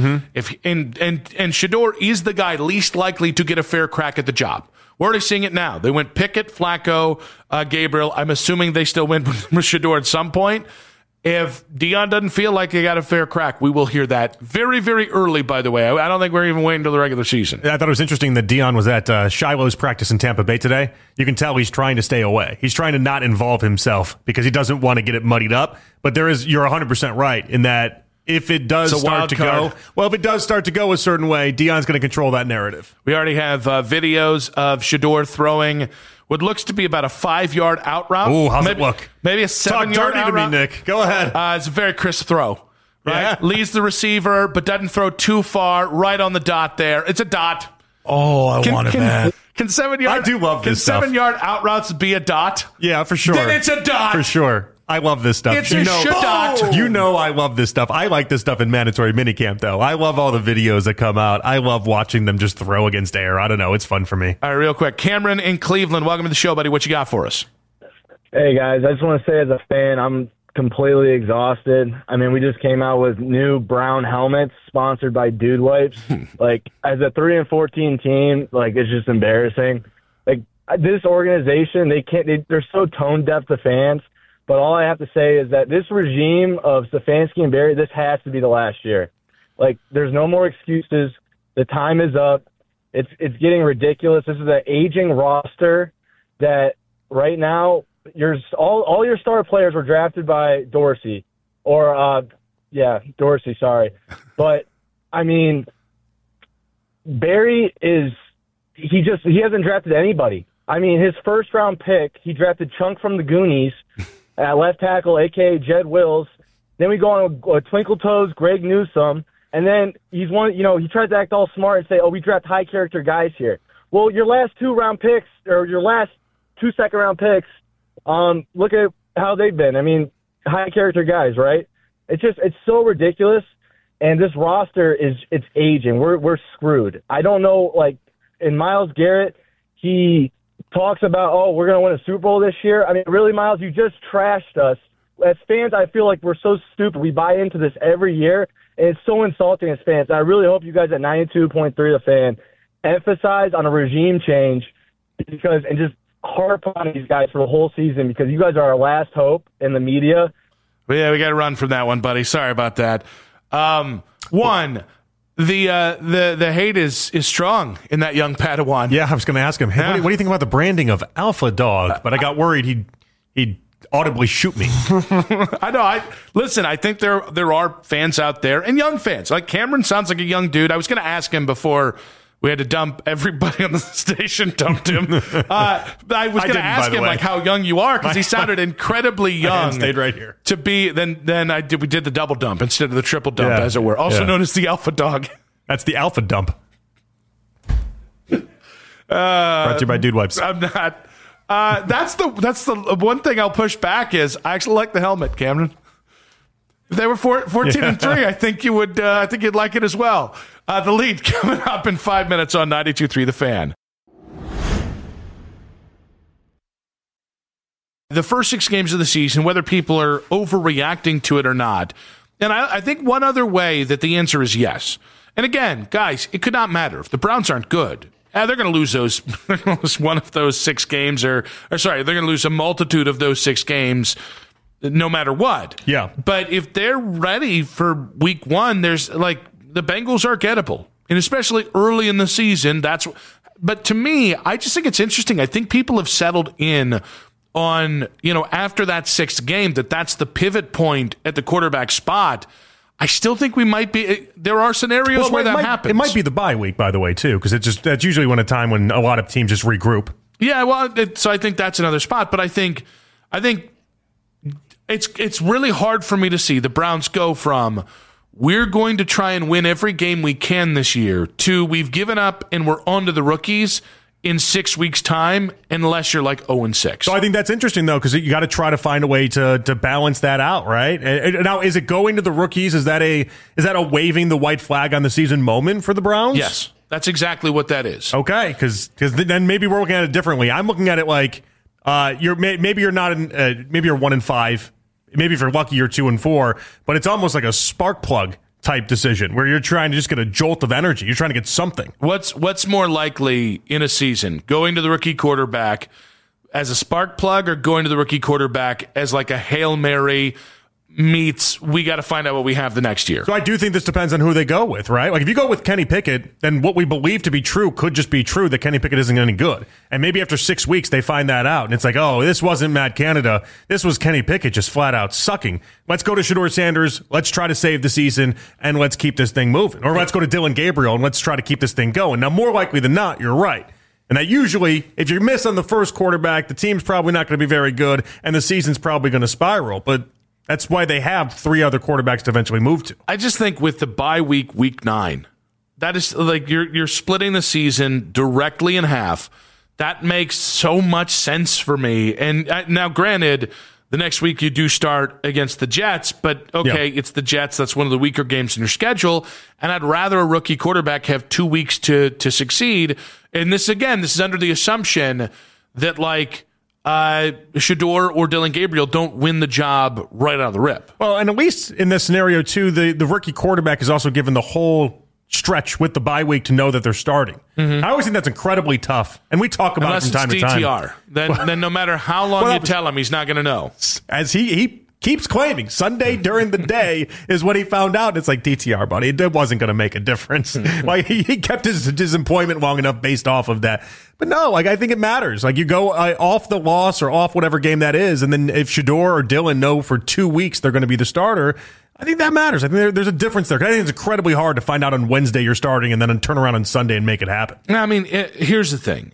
and Shedeur is the guy least likely to get a fair crack at the job. We're already seeing it now. They went Pickett, Flacco, Gabriel. I'm assuming they still went with Shedeur at some point. If Deion doesn't feel like they got a fair crack, we will hear that very, very early, by the way. I don't think we're even waiting until the regular season. I thought it was interesting that Deion was at Shiloh's practice in Tampa Bay today. You can tell he's trying to stay away. He's trying to not involve himself because he doesn't want to get it muddied up. But you're 100% right in that if it does start to go, if it does start to go a certain way, Deion's going to control that narrative. We already have videos of Shedeur throwing what looks to be about a 5-yard out route. Ooh, how's it look? Maybe a 7-yard out route. Talk dirty to me, Nick. Go ahead. It's a very crisp throw. Right? Yeah. Leads the receiver, but doesn't throw too far. Right on the dot there. It's a dot. Oh, I want it bad. Can 7-yard? I do love this stuff. Can 7-yard out routes be a dot? Yeah, for sure. Then it's a dot. For sure. I love this stuff. It's a dot. You know I love this stuff. I like this stuff in mandatory minicamp, though. I love all the videos that come out. I love watching them just throw against air. I don't know. It's fun for me. All right, real quick. Cameron in Cleveland, welcome to the show, buddy. What you got for us? Hey, guys. I just want to say as a fan, I'm completely exhausted. I mean, we just came out with new brown helmets sponsored by Dude Wipes. Like, as a 3-14 team, like, it's just embarrassing. Like, this organization, they're so tone deaf to fans. But all I have to say is that this regime of Stefanski and Barry, this has to be the last year. Like, there's no more excuses. The time is up. It's getting ridiculous. This is an aging roster that right now all your star players were drafted by Dorsey. Dorsey, sorry. But, I mean, Barry he hasn't drafted anybody. I mean, his first-round pick, he drafted Chunk from the Goonies at left tackle, a.k.a. Jed Wills. Then we go on a Twinkle Toes, Greg Newsome. And then he tries to act all smart and say, we draft high-character guys here. Well, your last 2-round picks, or your last 2 second-round picks, look at how they've been. I mean, high-character guys, right? It's so ridiculous. And this roster it's aging. We're screwed. I don't know, like, in Myles Garrett, he talks about, we're going to win a Super Bowl this year. I mean, really, Myles, you just trashed us. As fans, I feel like we're so stupid. We buy into this every year, and it's so insulting as fans. I really hope you guys at 92.3 The Fan emphasize on a regime change and just harp on these guys for the whole season because you guys are our last hope in the media. Yeah, we got to run from that one, buddy. Sorry about that. The hate is strong in that young Padawan. Yeah, I was going to ask him, hey, what do you think about the branding of Alpha Dog? But I got worried he'd audibly shoot me. I know. I think there are fans out there and young fans. Like Cameron sounds like a young dude. I was going to ask him before we had to dump everybody on the station. Dumped him. I was going to ask him like how young you are because he sounded incredibly young. Stayed right here to be. Then we did the double dump instead of the triple dump, as it were. Also known as the Alpha Dog. That's the Alpha Dump. Brought to you by Dude Wipes. I'm not. That's the one thing I'll push back is I actually like the helmet, Cameron. If they were 14-3, I think you would. I think you'd like it as well. The lead coming up in 5 minutes on 92.3 The Fan. The first 6 games of the season, whether people are overreacting to it or not. And I think one other way that the answer is yes. And again, guys, it could not matter. If the Browns aren't good, they're going to lose those. They're going to lose one of those 6 games, they're going to lose a multitude of those 6 games, no matter what. Yeah. But if they're ready for week 1, there's like the Bengals are gettable, and especially early in the season. But to me, I just think it's interesting. I think people have settled in on, after that 6th game, that's the pivot point at the quarterback spot. I still think we might be. There are scenarios where that happens. It might be the bye week, by the way, too, because that's usually a time when a lot of teams just regroup. Yeah, well, so I think that's another spot. But I think it's really hard for me to see the Browns go from we're going to try and win every game we can this year to we've given up and we're on to the rookies in 6 weeks' time, unless you're like 0-6. So I think that's interesting, though, because you got to try to find a way to balance that out, right? Now, is it going to the rookies? Is that a waving the white flag on the season moment for the Browns? Yes, that's exactly what that is. Okay, because then maybe we're looking at it differently. I'm looking at it like maybe you're 1-5, maybe if you're lucky you're 2-4, but it's almost like a spark plug type decision where you're trying to just get a jolt of energy. You're trying to get something. What's more likely in a season? Going to the rookie quarterback as a spark plug or going to the rookie quarterback as like a Hail Mary meets we got to find out what we have the next year? So I do think this depends on who they go with, right? Like if you go with Kenny Pickett, then what we believe to be true could just be true, that Kenny Pickett isn't any good. And maybe after 6 weeks they find that out and it's like, oh, this wasn't Matt Canada. This was Kenny Pickett just flat out sucking. Let's go to Shedeur Sanders. Let's try to save the season and let's keep this thing moving. Or let's go to Dylan Gabriel and let's try to keep this thing going. Now, more likely than not, you're right. And that usually, if you miss on the first quarterback, the team's probably not going to be very good and the season's probably going to spiral. But that's why they have 3 other quarterbacks to eventually move to. I just think with the bye week 9, that is like you're splitting the season directly in half. That makes so much sense for me. And now, granted, the next week you do start against the Jets, but okay, It's the Jets. That's one of the weaker games in your schedule. And I'd rather a rookie quarterback have 2 weeks to succeed. And this is under the assumption that like Shedeur or Dylan Gabriel don't win the job right out of the rip. Well, and at least in this scenario, too, the rookie quarterback is also given the whole stretch with the bye week to know that they're starting. Mm-hmm. I always think that's incredibly tough. And we talk about it from time to time. Unless it's DTR. Then no matter how long you tell him, he's not going to know. As he keeps claiming, Sunday during the day is when he found out. It's like, DTR, buddy, it wasn't going to make a difference. Like he kept his employment long enough based off of that. But no, like I think it matters. Like you go off the loss or off whatever game that is, and then if Shedeur or Dylan know for 2 weeks they're going to be the starter, I think that matters. I think there's a difference there. I think it's incredibly hard to find out on Wednesday you're starting and then turn around on Sunday and make it happen. I mean, here's the thing.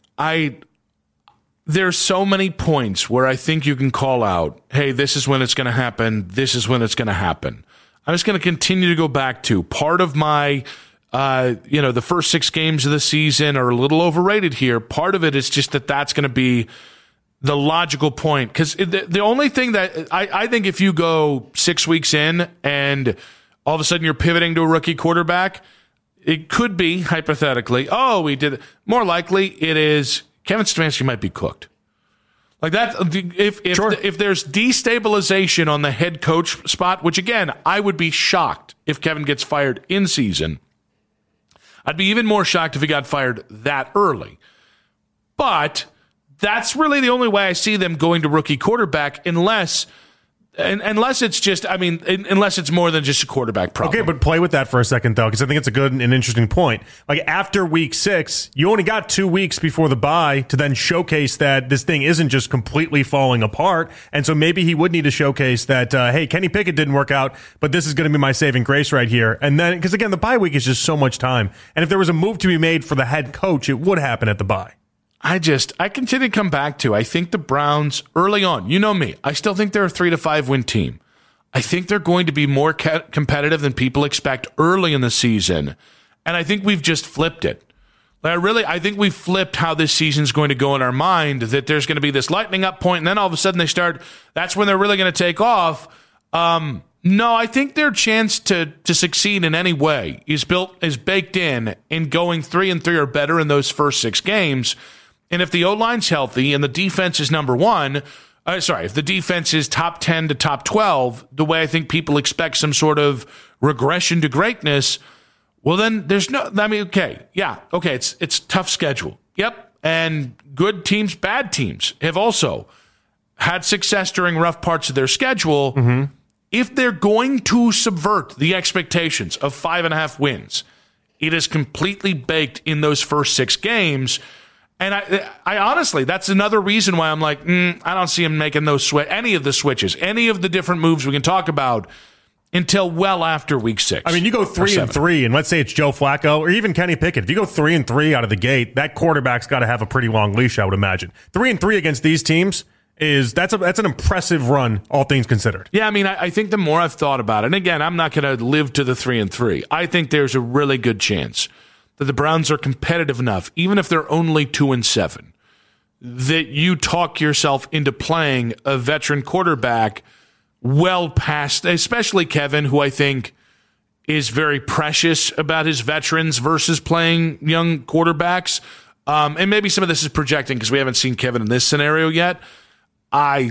There's so many points where I think you can call out, hey, this is when it's going to happen. This is when it's going to happen. I'm just going to continue to go back to part of my, the first 6 games of the season are a little overrated here. Part of it is just that's going to be the logical point. Because the only thing that I think if you go 6 weeks in and all of a sudden you're pivoting to a rookie quarterback, it could be, hypothetically, we did it. More likely it is Kevin Stefanski might be cooked. Like that, if there's destabilization on the head coach spot, which again, I would be shocked if Kevin gets fired in season. I'd be even more shocked if he got fired that early. But that's really the only way I see them going to rookie quarterback unless it's just, unless it's more than just a quarterback problem. Okay, but play with that for a second, though, because I think it's a good and interesting point. Like, after week 6, you only got 2 weeks before the bye to then showcase that this thing isn't just completely falling apart. And so maybe he would need to showcase that, hey, Kenny Pickett didn't work out, but this is going to be my saving grace right here. And then, because again, the bye week is just so much time. And if there was a move to be made for the head coach, it would happen at the bye. I continue to come back to, I think the Browns early on, you know me, I still think they're a 3-5 win team. I think they're going to be more competitive than people expect early in the season. And I think we've just flipped it. I think we flipped how this season's going to go in our mind, that there's going to be this lightning up point, and then all of a sudden that's when they're really going to take off. No, I think their chance to succeed in any way is baked in going 3-3 or better in those first 6 games. And if the O-line's healthy and the defense is number one, if the defense is top 10 to top 12, the way I think people expect some sort of regression to greatness, well, then there's it's tough schedule. Yep. And good teams, bad teams have also had success during rough parts of their schedule. Mm-hmm. If they're going to subvert the expectations of 5.5 wins, it is completely baked in those first 6 games. And I honestly, that's another reason why I'm like, I don't see him making any of the switches, any of the different moves we can talk about until well after week 6. I mean, you go 3-3, and let's say it's Joe Flacco or even Kenny Pickett. If you go 3-3 out of the gate, that quarterback's got to have a pretty long leash, I would imagine. 3-3 against these teams that's an impressive run, all things considered. Yeah, I mean, I think the more I've thought about it, and again, I'm not going to live to the 3-3. I think there's a really good chance that the Browns are competitive enough, even if they're only 2-7, that you talk yourself into playing a veteran quarterback well past, especially Kevin, who I think is very precious about his veterans versus playing young quarterbacks. And maybe some of this is projecting because we haven't seen Kevin in this scenario yet. I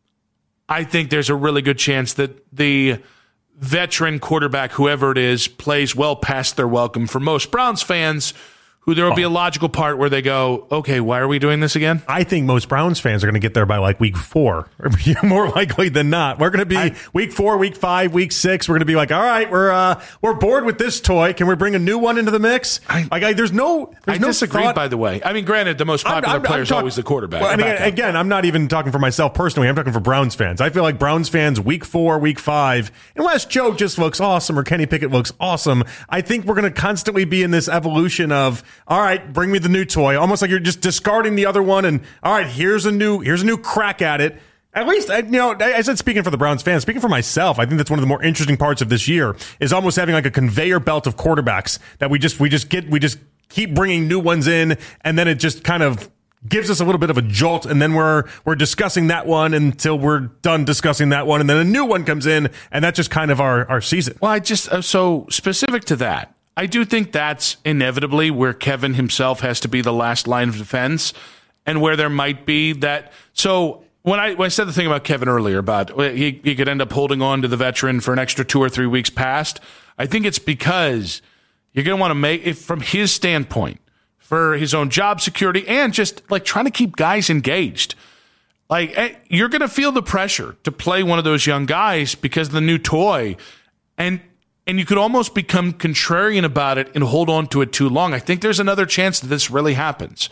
think there's a really good chance that the veteran quarterback, whoever it is, plays well past their welcome for most Browns fans, who there will be a logical part where they go, okay, why are we doing this again? I think most Browns fans are going to get there by like week 4, more likely than not. We're going to be week 4, week 5, week 6. We're going to be like, all right, we're bored with this toy. Can we bring a new one into the mix? I disagree, thought, by the way. I mean, granted, the most popular player is always the quarterback. Well, again, I'm not even talking for myself personally. I'm talking for Browns fans. I feel like Browns fans, week 4, week 5, unless Joe just looks awesome or Kenny Pickett looks awesome, I think we're going to constantly be in this evolution of, all right, bring me the new toy. Almost like you're just discarding the other one, and all right, here's a new crack at it. At least, I said speaking for the Browns fans, speaking for myself, I think that's one of the more interesting parts of this year is almost having like a conveyor belt of quarterbacks that we just keep bringing new ones in, and then it just kind of gives us a little bit of a jolt, and then we're discussing that one until we're done discussing that one, and then a new one comes in, and that's just kind of our season. Well, so specific to that, I do think that's inevitably where Kevin himself has to be the last line of defense, and where there might be that. So when I said the thing about Kevin earlier about he could end up holding on to the veteran for an extra 2 or 3 weeks past, I think it's because you're going to want to make it from his standpoint for his own job security and just like trying to keep guys engaged. Like you're going to feel the pressure to play one of those young guys because of the new toy, and you could almost become contrarian about it and hold on to it too long. I think there's another chance that this really happens.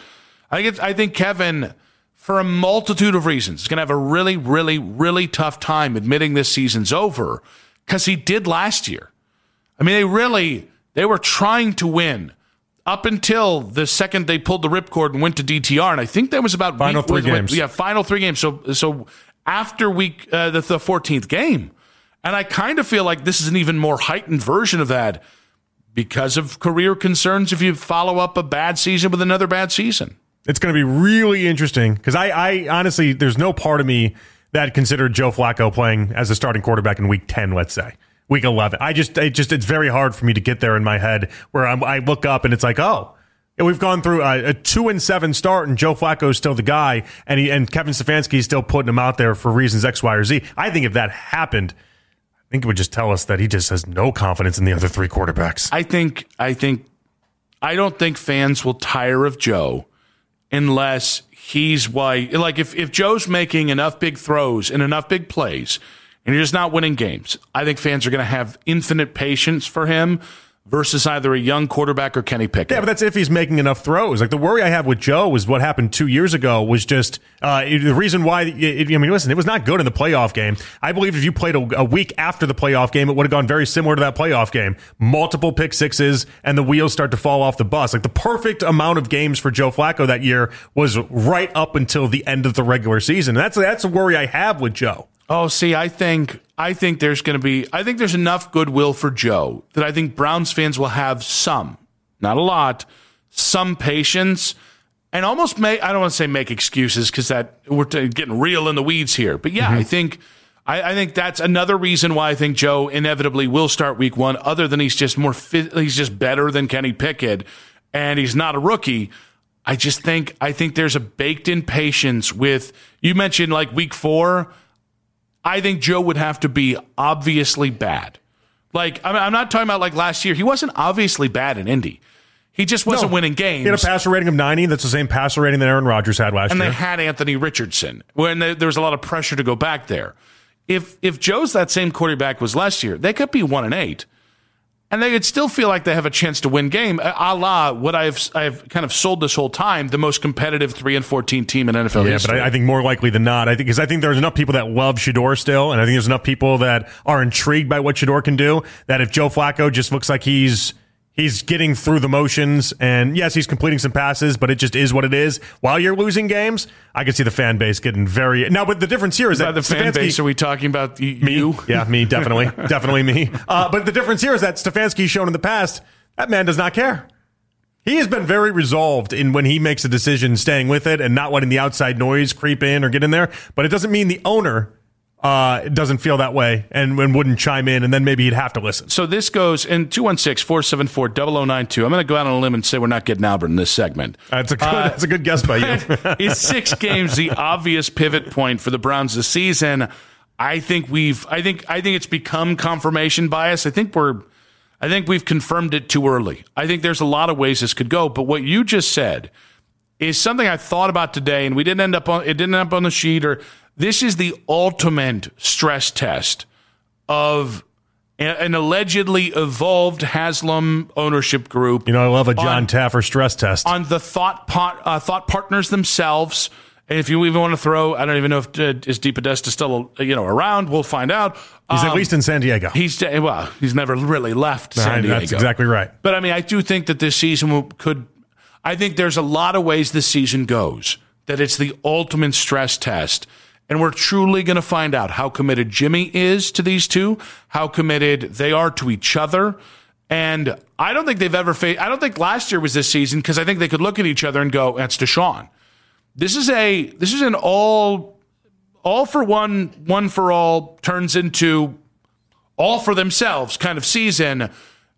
I think Kevin, for a multitude of reasons, is going to have a really, really, really tough time admitting this season's over because he did last year. I mean, they were trying to win up until the second they pulled the ripcord and went to DTR, and I think that was about final 3 games. Yeah, final 3 games. So after week the 14th game. And I kind of feel like this is an even more heightened version of that because of career concerns if you follow up a bad season with another bad season. It's going to be really interesting because I honestly, there's no part of me that considered Joe Flacco playing as a starting quarterback in week 10, let's say. Week 11. It's very hard for me to get there in my head where I look up and it's like, oh, we've gone through a 2-7 start and Joe Flacco is still the guy and Kevin Stefanski is still putting him out there for reasons X, Y, or Z. I think if that happened, I think it would just tell us that he just has no confidence in the other 3 quarterbacks. I don't think fans will tire of Joe unless he's like if Joe's making enough big throws and enough big plays and you're just not winning games, I think fans are going to have infinite patience for him versus either a young quarterback or Kenny Pickett. Yeah, but that's if he's making enough throws. Like the worry I have with Joe is what happened 2 years ago was just the reason why. Listen, it was not good in the playoff game. I believe if you played a week after the playoff game, it would have gone very similar to that playoff game. Multiple pick sixes and the wheels start to fall off the bus. Like the perfect amount of games for Joe Flacco that year was right up until the end of the regular season. And that's a worry I have with Joe. Oh, see, I think there's enough goodwill for Joe that I think Browns fans will have some, not a lot, some patience and almost I don't want to say make excuses because that we're getting real in the weeds here. But yeah, I think I think that's another reason why I think Joe inevitably will start week one, other than he's just he's just better than Kenny Pickett, and he's not a rookie. I think there's a baked-in patience with, you mentioned like week 4. I think Joe would have to be obviously bad. Like, I'm not talking about like last year. He wasn't obviously bad in Indy. He just wasn't winning games. He had a passer rating of 90. That's the same passer rating that Aaron Rodgers had last year. And they had Anthony Richardson, when there was a lot of pressure to go back there. If Joe's that same quarterback was last year, they could be 1-8. And they could still feel like they have a chance to win game, a la what I've kind of sold this whole time, the most competitive 3-14 team in NFL history. But I think more likely than not, I think there's enough people that love Shedeur still, and I think there's enough people that are intrigued by what Shedeur can do, that if Joe Flacco just looks like he's getting through the motions, and yes, he's completing some passes, but it just is what it is. While you're losing games, I can see the fan base getting very... Now, but the difference here is that the fan base, are we talking about you? Yeah, me, definitely. Definitely me. But the difference here is that Stefanski's shown in the past, that man does not care. He has been very resolved in when he makes a decision, staying with it and not letting the outside noise creep in or get in there. But it doesn't mean the owner doesn't feel that way and wouldn't chime in, and then maybe he'd have to listen. So this goes in 216-474-0092. I'm going to go out on a limb and say we're not getting Albert in this segment. That's a good guess by you. Is 6 games the obvious pivot point for the Browns this season? I think it's become confirmation bias. I think we've confirmed it too early. I think there's a lot of ways this could go, but what you just said is something I thought about today, and it didn't end up on the sheet. Or this is the ultimate stress test of an allegedly evolved Haslam ownership group. You know, I love a John Taffer stress test on the thought partners themselves. And if you even want to throw, I don't even know if is DePodesta still around. We'll find out. He's at least in San Diego. He's never really left San Diego. That's exactly right. But I mean, I do think that this season could. I think there's a lot of ways this season goes, that it's the ultimate stress test. And we're truly going to find out how committed Jimmy is to these two, how committed they are to each other. And I don't think they've ever faced, I don't think last year was this season, because I think they could look at each other and go, that's Deshaun. This is an all for one for all, turns into all for themselves kind of season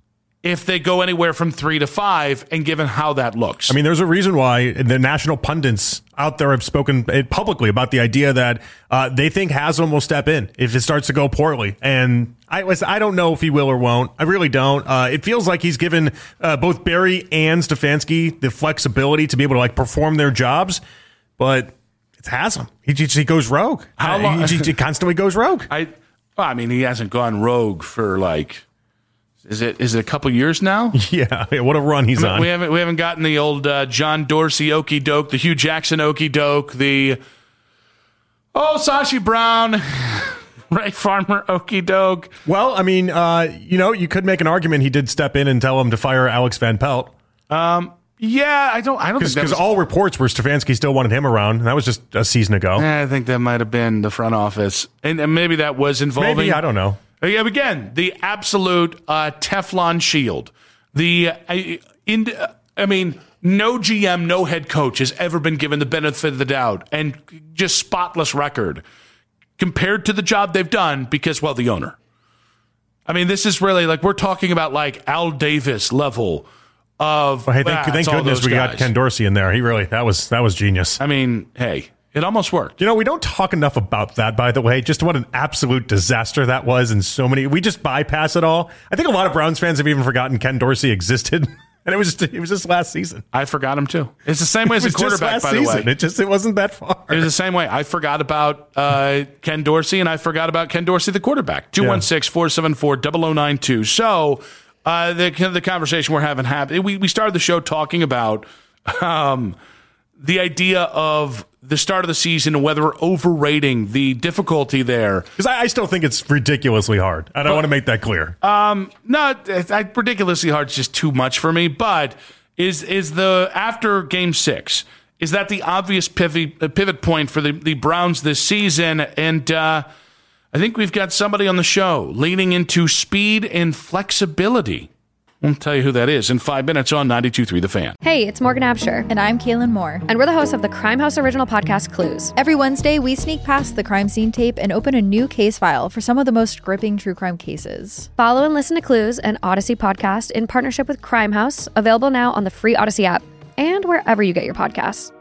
if they go anywhere from 3 to 5, and given how that looks. I mean, there's a reason why the national pundits out there have spoken publicly about the idea that they think Haslam will step in if it starts to go poorly. And I don't know if he will or won't. I really don't. It feels like he's given both Barry and Stefanski the flexibility to be able to like perform their jobs, but it's Haslam. He goes rogue. How long? He constantly goes rogue. I mean, he hasn't gone rogue for like... Is it a couple years now? Yeah, what a run he's on. We haven't gotten the old John Dorsey okey doke, the Hugh Jackson okey doke, the Sashi Brown, Ray Farmer okey doke. Well, I mean, you could make an argument he did step in and tell him to fire Alex Van Pelt. Yeah, I don't think because all reports were Stefanski still wanted him around. And that was just a season ago. I think that might have been the front office, and maybe that was involving. Maybe, I don't know. Again, the absolute Teflon shield. No GM, no head coach has ever been given the benefit of the doubt and just spotless record compared to the job they've done because, well, the owner. I mean, this is really like we're talking about like Al Davis level of. Well, hey, thank goodness we got Ken Dorsey in there. He really that was genius. I mean, hey. It almost worked. We don't talk enough about that, by the way. Just what an absolute disaster that was, and so many. We just bypass it all. I think a lot of Browns fans have even forgotten Ken Dorsey existed, and it was just last season. I forgot him too. It's the same way as a quarterback, by the way. It wasn't that far. It was the same way. I forgot about Ken Dorsey, and I forgot about Ken Dorsey, the quarterback. 216-474-0092. So the conversation we're having we started the show talking about the idea of the start of the season and whether we're overrating the difficulty there. Because I still think it's ridiculously hard. And I want to make that clear. Ridiculously hard is just too much for me. But is the after Game 6, is that the obvious pivot point for the Browns this season? And I think we've got somebody on the show leaning into speed and flexibility. We'll tell you who that is in 5 minutes on 92.3 The Fan. Hey, it's Morgan Absher. And I'm Kaylin Moore. And we're the hosts of the Crime House original podcast, Clues. Every Wednesday, we sneak past the crime scene tape and open a new case file for some of the most gripping true crime cases. Follow and listen to Clues, an Odyssey podcast in partnership with Crime House, available now on the free Odyssey app and wherever you get your podcasts.